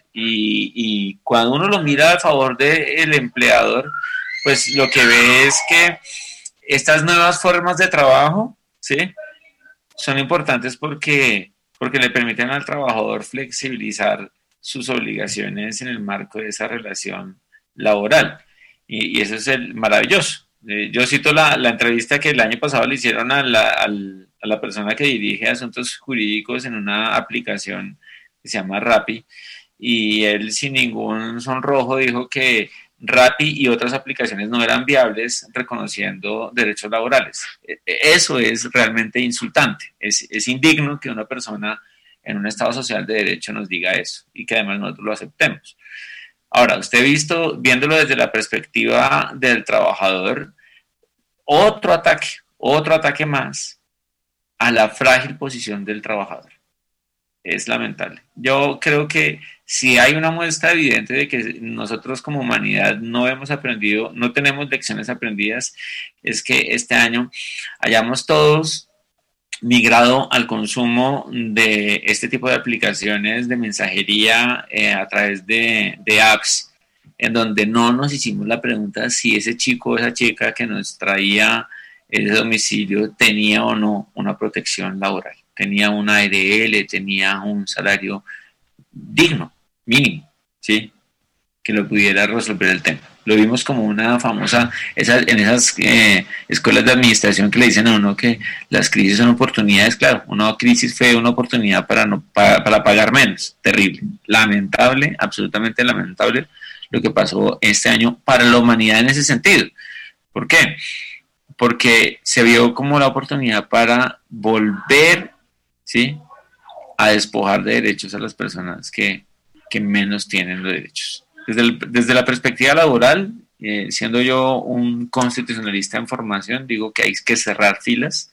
Y cuando uno lo mira a favor del empleador, pues lo que ve es que estas nuevas formas de trabajo, ¿sí?, son importantes porque le permiten al trabajador flexibilizar sus obligaciones en el marco de esa relación laboral. Y eso es el maravilloso. Yo cito la entrevista que el año pasado le hicieron a la persona que dirige asuntos jurídicos en una aplicación que se llama Rappi, y él sin ningún sonrojo dijo que Rappi y otras aplicaciones no eran viables reconociendo derechos laborales. Eso es realmente insultante, es indigno que una persona en un Estado social de derecho nos diga eso y que además nosotros lo aceptemos. Ahora, usted viéndolo desde la perspectiva del trabajador, otro ataque más a la frágil posición del trabajador. Es lamentable. Yo creo que si hay una muestra evidente de que nosotros como humanidad no hemos aprendido, no tenemos lecciones aprendidas, es que este año hayamos todos migrado al consumo de este tipo de aplicaciones de mensajería a través de apps, en donde no nos hicimos la pregunta si ese chico o esa chica que nos traía ese domicilio tenía o no una protección laboral, tenía una ARL, tenía un salario digno, mínimo, ¿sí?, que lo pudiera resolver el tema. Lo vimos como una famosa, en esas escuelas de administración que le dicen a uno que las crisis son oportunidades. Claro, una crisis fue una oportunidad para pagar menos. Terrible, lamentable, absolutamente lamentable lo que pasó este año para la humanidad en ese sentido. ¿Por qué? Porque se vio como la oportunidad para volver, ¿sí?, a despojar de derechos a las personas que menos tienen los derechos. Desde la perspectiva laboral, siendo yo un constitucionalista en formación, digo que hay que cerrar filas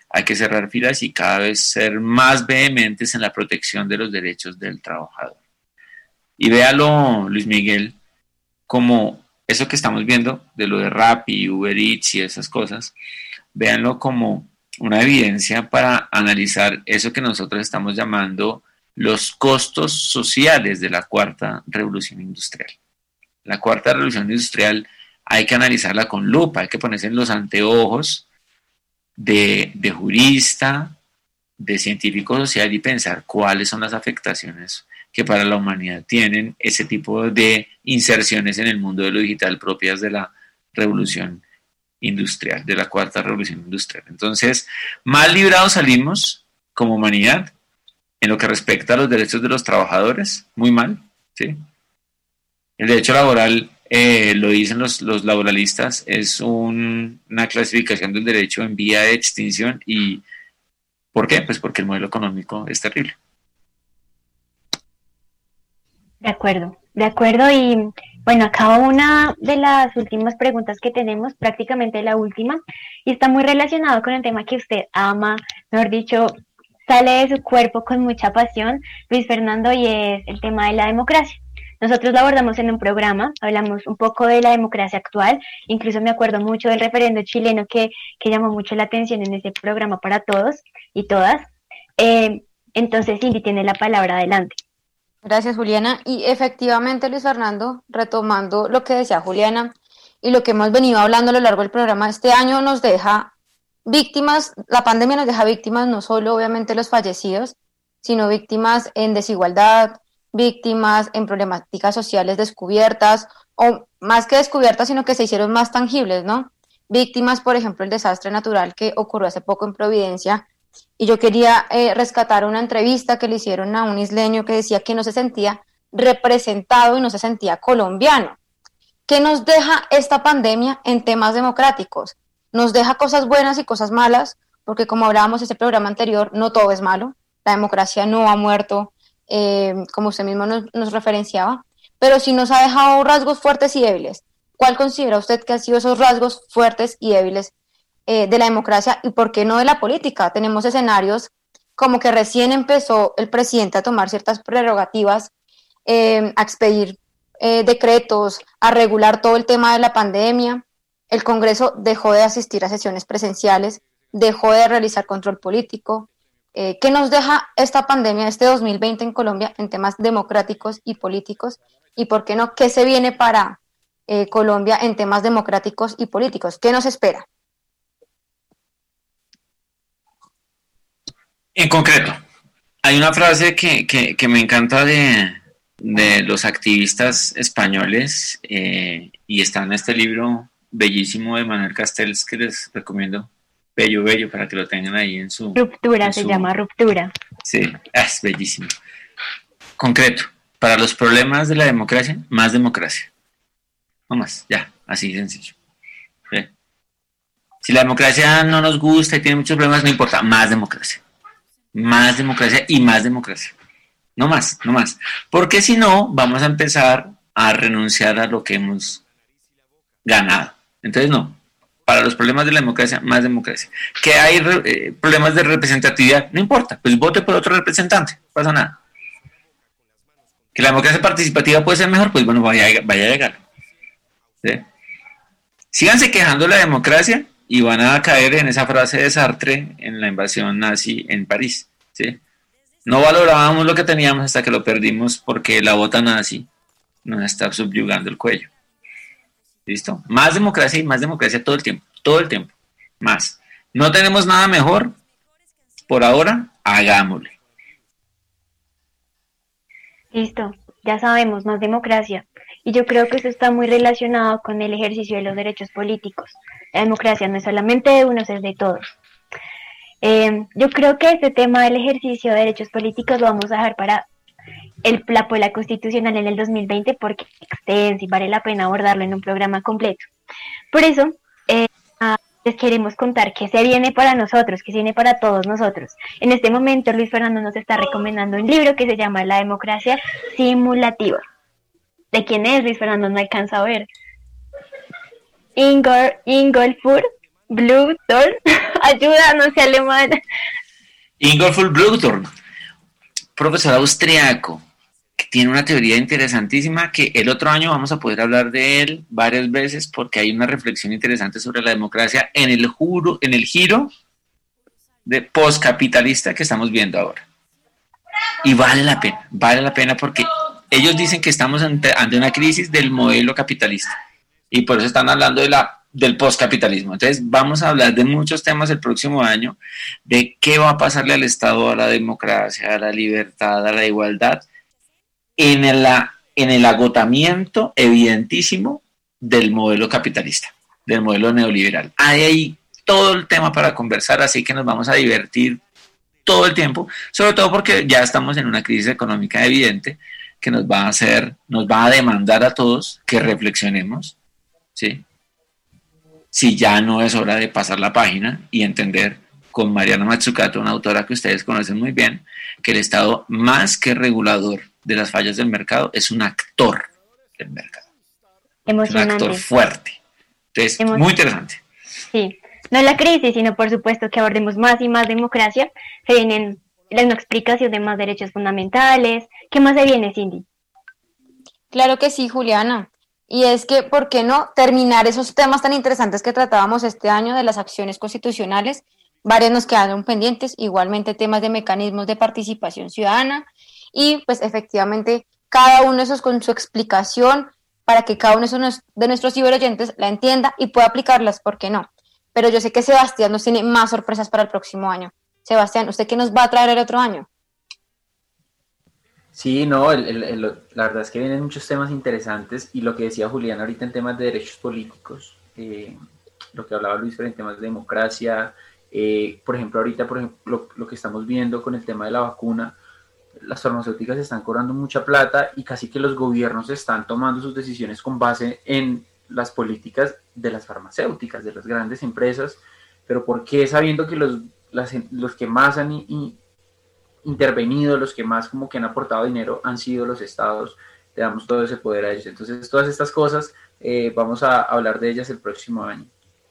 y cada vez ser más vehementes en la protección de los derechos del trabajador. Y véalo, Luis Miguel, como eso que estamos viendo de lo de Rappi, Uber Eats y esas cosas, véanlo como una evidencia para analizar eso que nosotros estamos llamando los costos sociales de la cuarta revolución industrial. La cuarta revolución industrial hay que analizarla con lupa, hay que ponerse en los anteojos de jurista, de científico social y pensar cuáles son las afectaciones que para la humanidad tienen ese tipo de inserciones en el mundo de lo digital propias de la revolución industrial, de la cuarta revolución industrial. Entonces, mal librados salimos como humanidad en lo que respecta a los derechos de los trabajadores, muy mal, ¿sí? El derecho laboral, lo dicen los laboralistas, es una clasificación del derecho en vía de extinción y ¿Por qué? Pues porque el modelo económico es terrible. De acuerdo y bueno, acá una de las últimas preguntas que tenemos, prácticamente la última, y está muy relacionado con el tema que usted ama, mejor dicho, sale de su cuerpo con mucha pasión, Luis Fernando, y es el tema de la democracia. Nosotros lo abordamos en un programa, hablamos un poco de la democracia actual, incluso me acuerdo mucho del referendo chileno que llamó mucho la atención en ese programa para todos y todas. Entonces, Cindy tiene la palabra, adelante. Gracias, Juliana. Y efectivamente, Luis Fernando, retomando lo que decía Juliana y lo que hemos venido hablando a lo largo del programa, este año nos deja víctimas, la pandemia nos deja víctimas no solo obviamente los fallecidos, sino víctimas en desigualdad, víctimas en problemáticas sociales descubiertas, o más que descubiertas, sino que se hicieron más tangibles, ¿no? Víctimas, por ejemplo, el desastre natural que ocurrió hace poco en Providencia. Y yo quería rescatar una entrevista que le hicieron a un isleño que decía que no se sentía representado y no se sentía colombiano. ¿Qué nos deja esta pandemia en temas democráticos? Nos deja cosas buenas y cosas malas, porque como hablábamos en ese programa anterior, no todo es malo, la democracia no ha muerto, como usted mismo nos referenciaba, pero sí nos ha dejado rasgos fuertes y débiles. ¿Cuál considera usted que han sido esos rasgos fuertes y débiles de la democracia y por qué no de la política? Tenemos escenarios como que recién empezó el presidente a tomar ciertas prerrogativas, a expedir decretos, a regular todo el tema de la pandemia. El Congreso dejó de asistir a sesiones presenciales, dejó de realizar control político. ¿Qué nos deja esta pandemia, este 2020 en Colombia, en temas democráticos y políticos? Y por qué no, ¿qué se viene para Colombia en temas democráticos y políticos? ¿Qué nos espera? En concreto, hay una frase que me encanta de los activistas españoles y está en este libro bellísimo de Manuel Castells que les recomiendo, bello, para que lo tengan ahí en su... Ruptura, se llama Ruptura. Sí, es bellísimo. Concreto, para los problemas de la democracia, más democracia. No más, ya, así de sencillo. ¿Sí? Si la democracia no nos gusta y tiene muchos problemas, no importa, más democracia. Más democracia y más democracia. No más. Porque si no, vamos a empezar a renunciar a lo que hemos ganado. Entonces, no. Para los problemas de la democracia, más democracia. Que hay problemas de representatividad, no importa. Pues vote por otro representante, no pasa nada. Que la democracia participativa puede ser mejor, pues bueno, vaya a llegar. ¿Sí? Síganse quejando de la democracia y van a caer en esa frase de Sartre en la invasión nazi en París. ¿Sí? No valorábamos lo que teníamos hasta que lo perdimos porque la bota nazi nos está subyugando el cuello. ¿Listo? Más democracia y más democracia todo el tiempo, más. No tenemos nada mejor, por ahora, hagámosle. Listo, ya sabemos, más democracia. Y yo creo que eso está muy relacionado con el ejercicio de los derechos políticos. La democracia no es solamente de unos, es de todos. Yo creo que este tema del ejercicio de derechos políticos lo vamos a dejar para la pola constitucional en el 2020 porque es extenso y vale la pena abordarlo en un programa completo. Por eso, les queremos contar qué se viene para nosotros, qué se viene para todos nosotros. En este momento, Luis Fernando nos está recomendando un libro que se llama La democracia simulativa. ¿De quién es, Luis Fernando? No alcanza a ver. Ingolfur Bluthorn. Ayuda, no sé alemán. Ingolfur Bluthorn, profesor austriaco, que tiene una teoría interesantísima que el otro año vamos a poder hablar de él varias veces porque hay una reflexión interesante sobre la democracia en el giro de postcapitalista que estamos viendo ahora. Y vale la pena porque ellos dicen que estamos ante una crisis del modelo capitalista y por eso están hablando del postcapitalismo. Entonces vamos a hablar de muchos temas el próximo año, de qué va a pasarle al Estado, a la democracia, a la libertad, a la igualdad, en el agotamiento evidentísimo del modelo capitalista, del modelo neoliberal. Hay ahí todo el tema para conversar, así que nos vamos a divertir todo el tiempo, sobre todo porque ya estamos en una crisis económica evidente que nos va a demandar a todos que reflexionemos, ¿sí? Si ya no es hora de pasar la página y entender con Mariana Mazzucato, una autora que ustedes conocen muy bien, que el Estado, más que regulador de las fallas del mercado, es un actor del mercado. Emocionante. Es un actor fuerte. Entonces, muy interesante. Sí, no la crisis, sino por supuesto que abordemos más y más democracia. Se vienen la no explicación de más derechos fundamentales. ¿Qué más se viene, Cindy? Claro que sí, Juliana. Y es que, ¿por qué no terminar esos temas tan interesantes que tratábamos este año de las acciones constitucionales? Varios nos quedaron pendientes, igualmente temas de mecanismos de participación ciudadana y pues efectivamente cada uno de esos con su explicación para que cada uno de nuestros ciberoyentes la entienda y pueda aplicarlas, ¿por qué no? Pero yo sé que Sebastián nos tiene más sorpresas para el próximo año. Sebastián, ¿usted qué nos va a traer el otro año? Sí, no, la verdad es que vienen muchos temas interesantes y lo que decía Julián ahorita en temas de derechos políticos, lo que hablaba Luis en temas de democracia, por ejemplo, ahorita lo que estamos viendo con el tema de la vacuna, las farmacéuticas están cobrando mucha plata y casi que los gobiernos están tomando sus decisiones con base en las políticas de las farmacéuticas, de las grandes empresas, pero ¿por qué sabiendo que los que más han intervenido, los que más como que han aportado dinero han sido los estados? Le damos todo ese poder a ellos. Entonces todas estas cosas vamos a hablar de ellas el próximo año.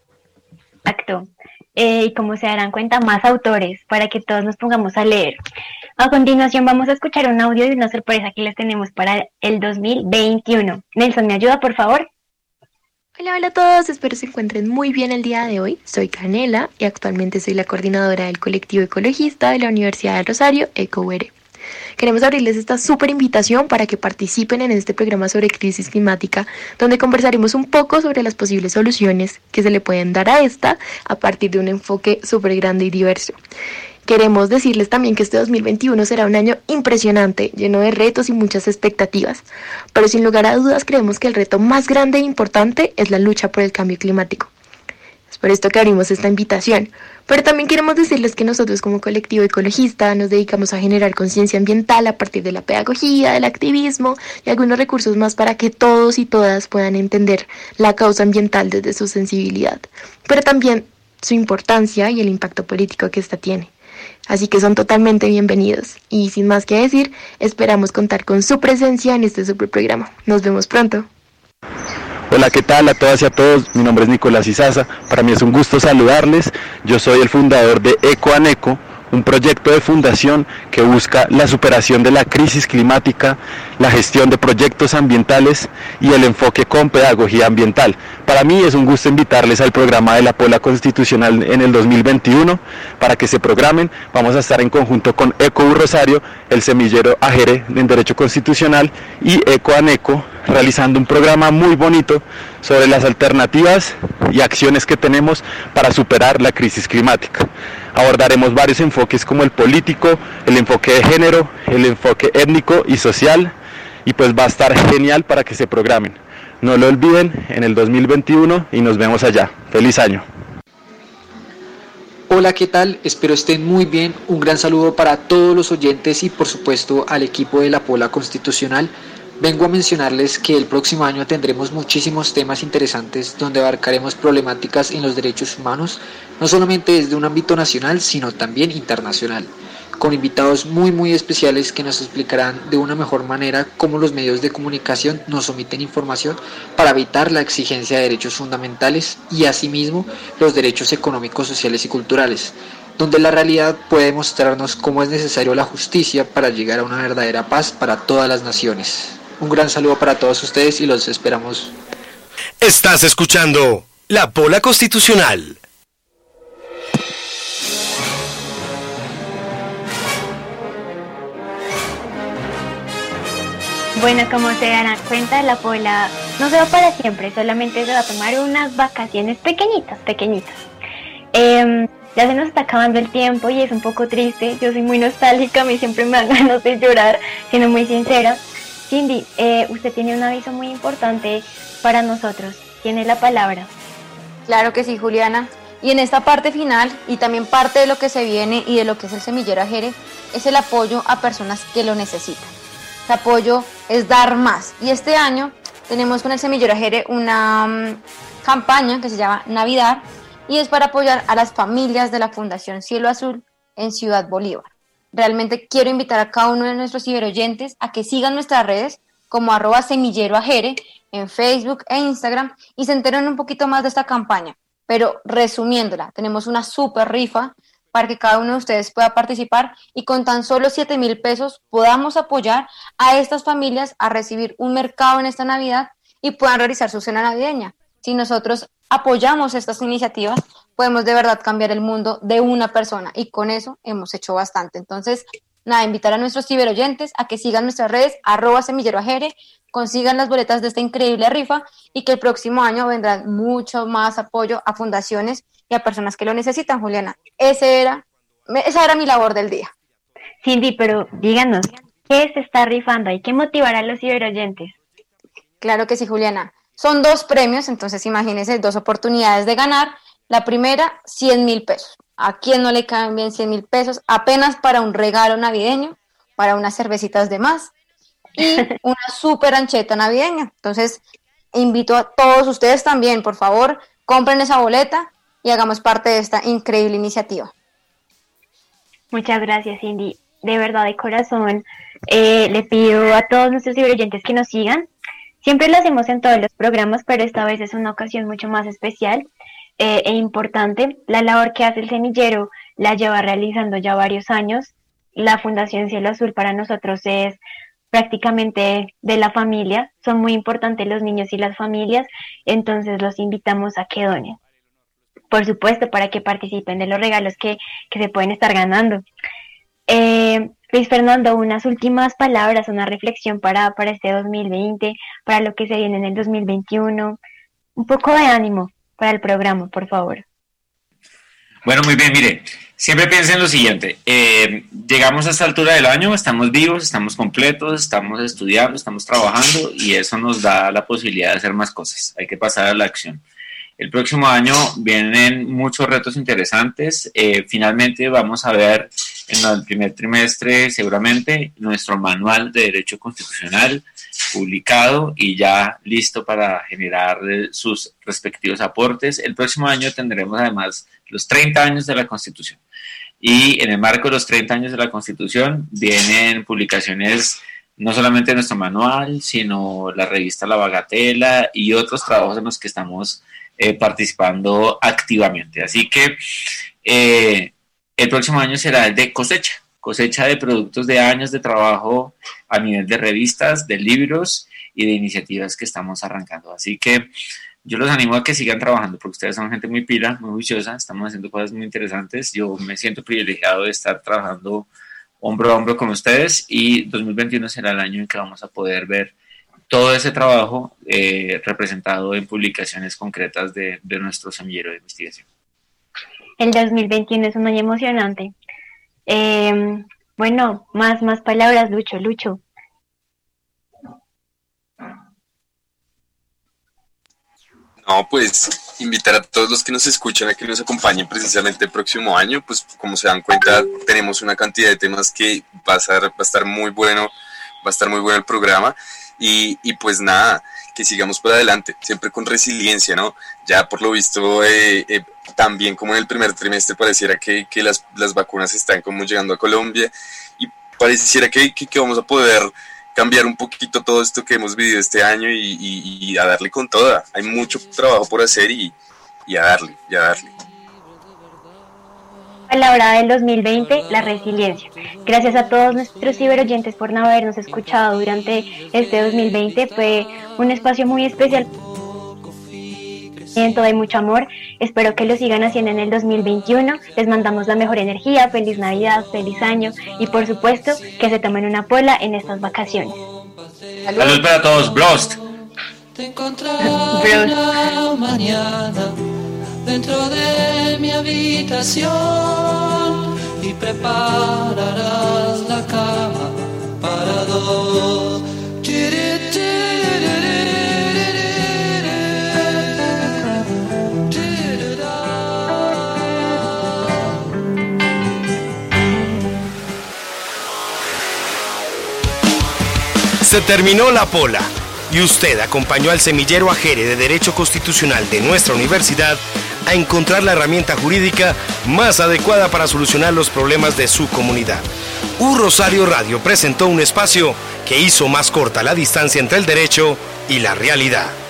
Exacto. Y como se darán cuenta, más autores para que todos nos pongamos a leer. A continuación vamos a escuchar un audio de una sorpresa que les tenemos para el 2021. Nelson, ¿me ayuda, por favor? Hola a todos, espero se encuentren muy bien el día de hoy. Soy Canela y actualmente soy la coordinadora del colectivo ecologista de la Universidad del Rosario, EcoUR. Queremos abrirles esta súper invitación para que participen en este programa sobre crisis climática, donde conversaremos un poco sobre las posibles soluciones que se le pueden dar a esta a partir de un enfoque súper grande y diverso. Queremos decirles también que este 2021 será un año impresionante, lleno de retos y muchas expectativas, pero sin lugar a dudas creemos que el reto más grande e importante es la lucha por el cambio climático. Es por esto que abrimos esta invitación, pero también queremos decirles que nosotros como colectivo ecologista nos dedicamos a generar conciencia ambiental a partir de la pedagogía, del activismo y algunos recursos más para que todos y todas puedan entender la causa ambiental desde su sensibilidad, pero también su importancia y el impacto político que esta tiene. Así que son totalmente bienvenidos y sin más que decir, esperamos contar con su presencia en este super programa. Nos vemos pronto. Hola, ¿qué tal a todas y a todos? Mi nombre es Nicolás Izaza, para mí es un gusto saludarles. Yo soy el fundador de EcoAneco, un proyecto de fundación que busca la superación de la crisis climática, la gestión de proyectos ambientales y el enfoque con pedagogía ambiental. Para mí es un gusto invitarles al programa de la Pola Constitucional en el 2021 para que se programen. Vamos a estar en conjunto con EcoUR Rosario, el semillero AGERE en Derecho Constitucional y EcoAneco, realizando un programa muy bonito sobre las alternativas y acciones que tenemos para superar la crisis climática. Abordaremos varios enfoques como el político, el enfoque de género, el enfoque étnico y social, y pues va a estar genial para que se programen. No lo olviden en el 2021 y nos vemos allá. ¡Feliz año! Hola, ¿qué tal? Espero estén muy bien. Un gran saludo para todos los oyentes y por supuesto al equipo de la Pola Constitucional. Vengo a mencionarles que el próximo año tendremos muchísimos temas interesantes donde abarcaremos problemáticas en los derechos humanos, no solamente desde un ámbito nacional, sino también internacional, con invitados muy especiales que nos explicarán de una mejor manera cómo los medios de comunicación nos omiten información para evitar la exigencia de derechos fundamentales y asimismo los derechos económicos, sociales y culturales, donde la realidad puede mostrarnos cómo es necesario la justicia para llegar a una verdadera paz para todas las naciones. Un gran saludo para todos ustedes y los esperamos. Estás escuchando La Pola Constitucional. Bueno, como se darán cuenta, la Pola no se va para siempre, solamente se va a tomar unas vacaciones pequeñitas. Ya se nos está acabando el tiempo y es un poco triste. Yo soy muy nostálgica, a mí siempre me dan ganas de llorar, siendo muy sincera. Cindy, usted tiene un aviso muy importante para nosotros. Tiene la palabra. Claro que sí, Juliana. Y en esta parte final, y también parte de lo que se viene y de lo que es el semillero AGERE, es el apoyo a personas que lo necesitan. El apoyo es dar más. Y este año tenemos con el semillero AGERE una campaña que se llama Navidad, y es para apoyar a las familias de la Fundación Cielo Azul en Ciudad Bolívar. Realmente quiero invitar a cada uno de nuestros ciberoyentes a que sigan nuestras redes como @semilleroajere en Facebook e Instagram y se enteren un poquito más de esta campaña. Pero resumiéndola, tenemos una súper rifa para que cada uno de ustedes pueda participar y con tan solo 7,000 pesos podamos apoyar a estas familias a recibir un mercado en esta Navidad y puedan realizar su cena navideña. Si nosotros apoyamos estas iniciativas, podemos de verdad cambiar el mundo de una persona y con eso hemos hecho bastante. Entonces, nada, invitar a nuestros ciberoyentes a que sigan nuestras redes, @semilleroajere, consigan las boletas de esta increíble rifa y que el próximo año vendrán mucho más apoyo a fundaciones y a personas que lo necesitan, Juliana. Esa era mi labor del día. Cindy, pero díganos, ¿qué se está rifando? Hay que motivar a los ciberoyentes. Claro que sí, Juliana. Son 2 premios, entonces imagínense 2 oportunidades de ganar. La primera, 100,000 pesos. ¿A quién no le caen bien 100,000 pesos? Apenas para un regalo navideño, para unas cervecitas de más y una súper ancheta navideña. Entonces, invito a todos ustedes también, por favor, compren esa boleta y hagamos parte de esta increíble iniciativa. Muchas gracias, Cindy. De verdad, de corazón, le pido a todos nuestros ciberoyentes que nos sigan. Siempre lo hacemos en todos los programas, pero esta vez es una ocasión mucho más especial e importante. La labor que hace el semillero la lleva realizando ya varios años. La Fundación Cielo Azul para nosotros es prácticamente de la familia. Son muy importantes los niños y las familias, entonces los invitamos a que donen. Por supuesto, para que participen de los regalos que se pueden estar ganando. Luis Fernando, unas últimas palabras, una reflexión para este 2020, para lo que se viene en el 2021. Un poco de ánimo para el programa, por favor. Bueno, muy bien, mire, siempre piensen en lo siguiente, llegamos a esta altura del año, estamos vivos, estamos completos, estamos estudiando, estamos trabajando y eso nos da la posibilidad de hacer más cosas, hay que pasar a la acción. El próximo año vienen muchos retos interesantes. Finalmente vamos a ver en el primer trimestre seguramente nuestro manual de Derecho Constitucional publicado y ya listo para generar sus respectivos aportes. El próximo año tendremos además los 30 años de la Constitución. Y en el marco de los 30 años de la Constitución vienen publicaciones no solamente de nuestro manual, sino la revista La Bagatela y otros trabajos en los que estamos participando activamente. Así que el próximo año será el de cosecha de productos de años de trabajo a nivel de revistas, de libros y de iniciativas que estamos arrancando. Así que yo los animo a que sigan trabajando porque ustedes son gente muy pila, muy juiciosa, estamos haciendo cosas muy interesantes. Yo me siento privilegiado de estar trabajando hombro a hombro con ustedes y 2021 será el año en que vamos a poder ver todo ese trabajo representado en publicaciones concretas de nuestro semillero de investigación. El 2021 es un año emocionante. Bueno, más palabras, Lucho. No, pues invitar a todos los que nos escuchan a que nos acompañen precisamente el próximo año, pues como se dan cuenta tenemos una cantidad de temas que va a estar muy bueno el programa. Y pues nada, que sigamos por adelante, siempre con resiliencia, ¿no? Ya por lo visto, también como en el primer trimestre pareciera que las vacunas están como llegando a Colombia y pareciera que vamos a poder cambiar un poquito todo esto que hemos vivido este año y a darle con toda. Hay mucho trabajo por hacer y a darle. Palabra del 2020, la resiliencia. Gracias a todos nuestros ciberoyentes por no habernos escuchado durante este 2020. Fue un espacio muy especial. Hay mucho amor. Espero que lo sigan haciendo en el 2021. Les mandamos la mejor energía. Feliz Navidad, feliz año y por supuesto que se tomen una pola en estas vacaciones. Salud para todos. Brost. Te encontraré mañana dentro de mi habitación y prepararás la cama para dos. Se terminó la pola y usted acompañó al semillero Ajere de Derecho Constitucional de nuestra universidad a encontrar la herramienta jurídica más adecuada para solucionar los problemas de su comunidad. Rosario Radio presentó un espacio que hizo más corta la distancia entre el derecho y la realidad.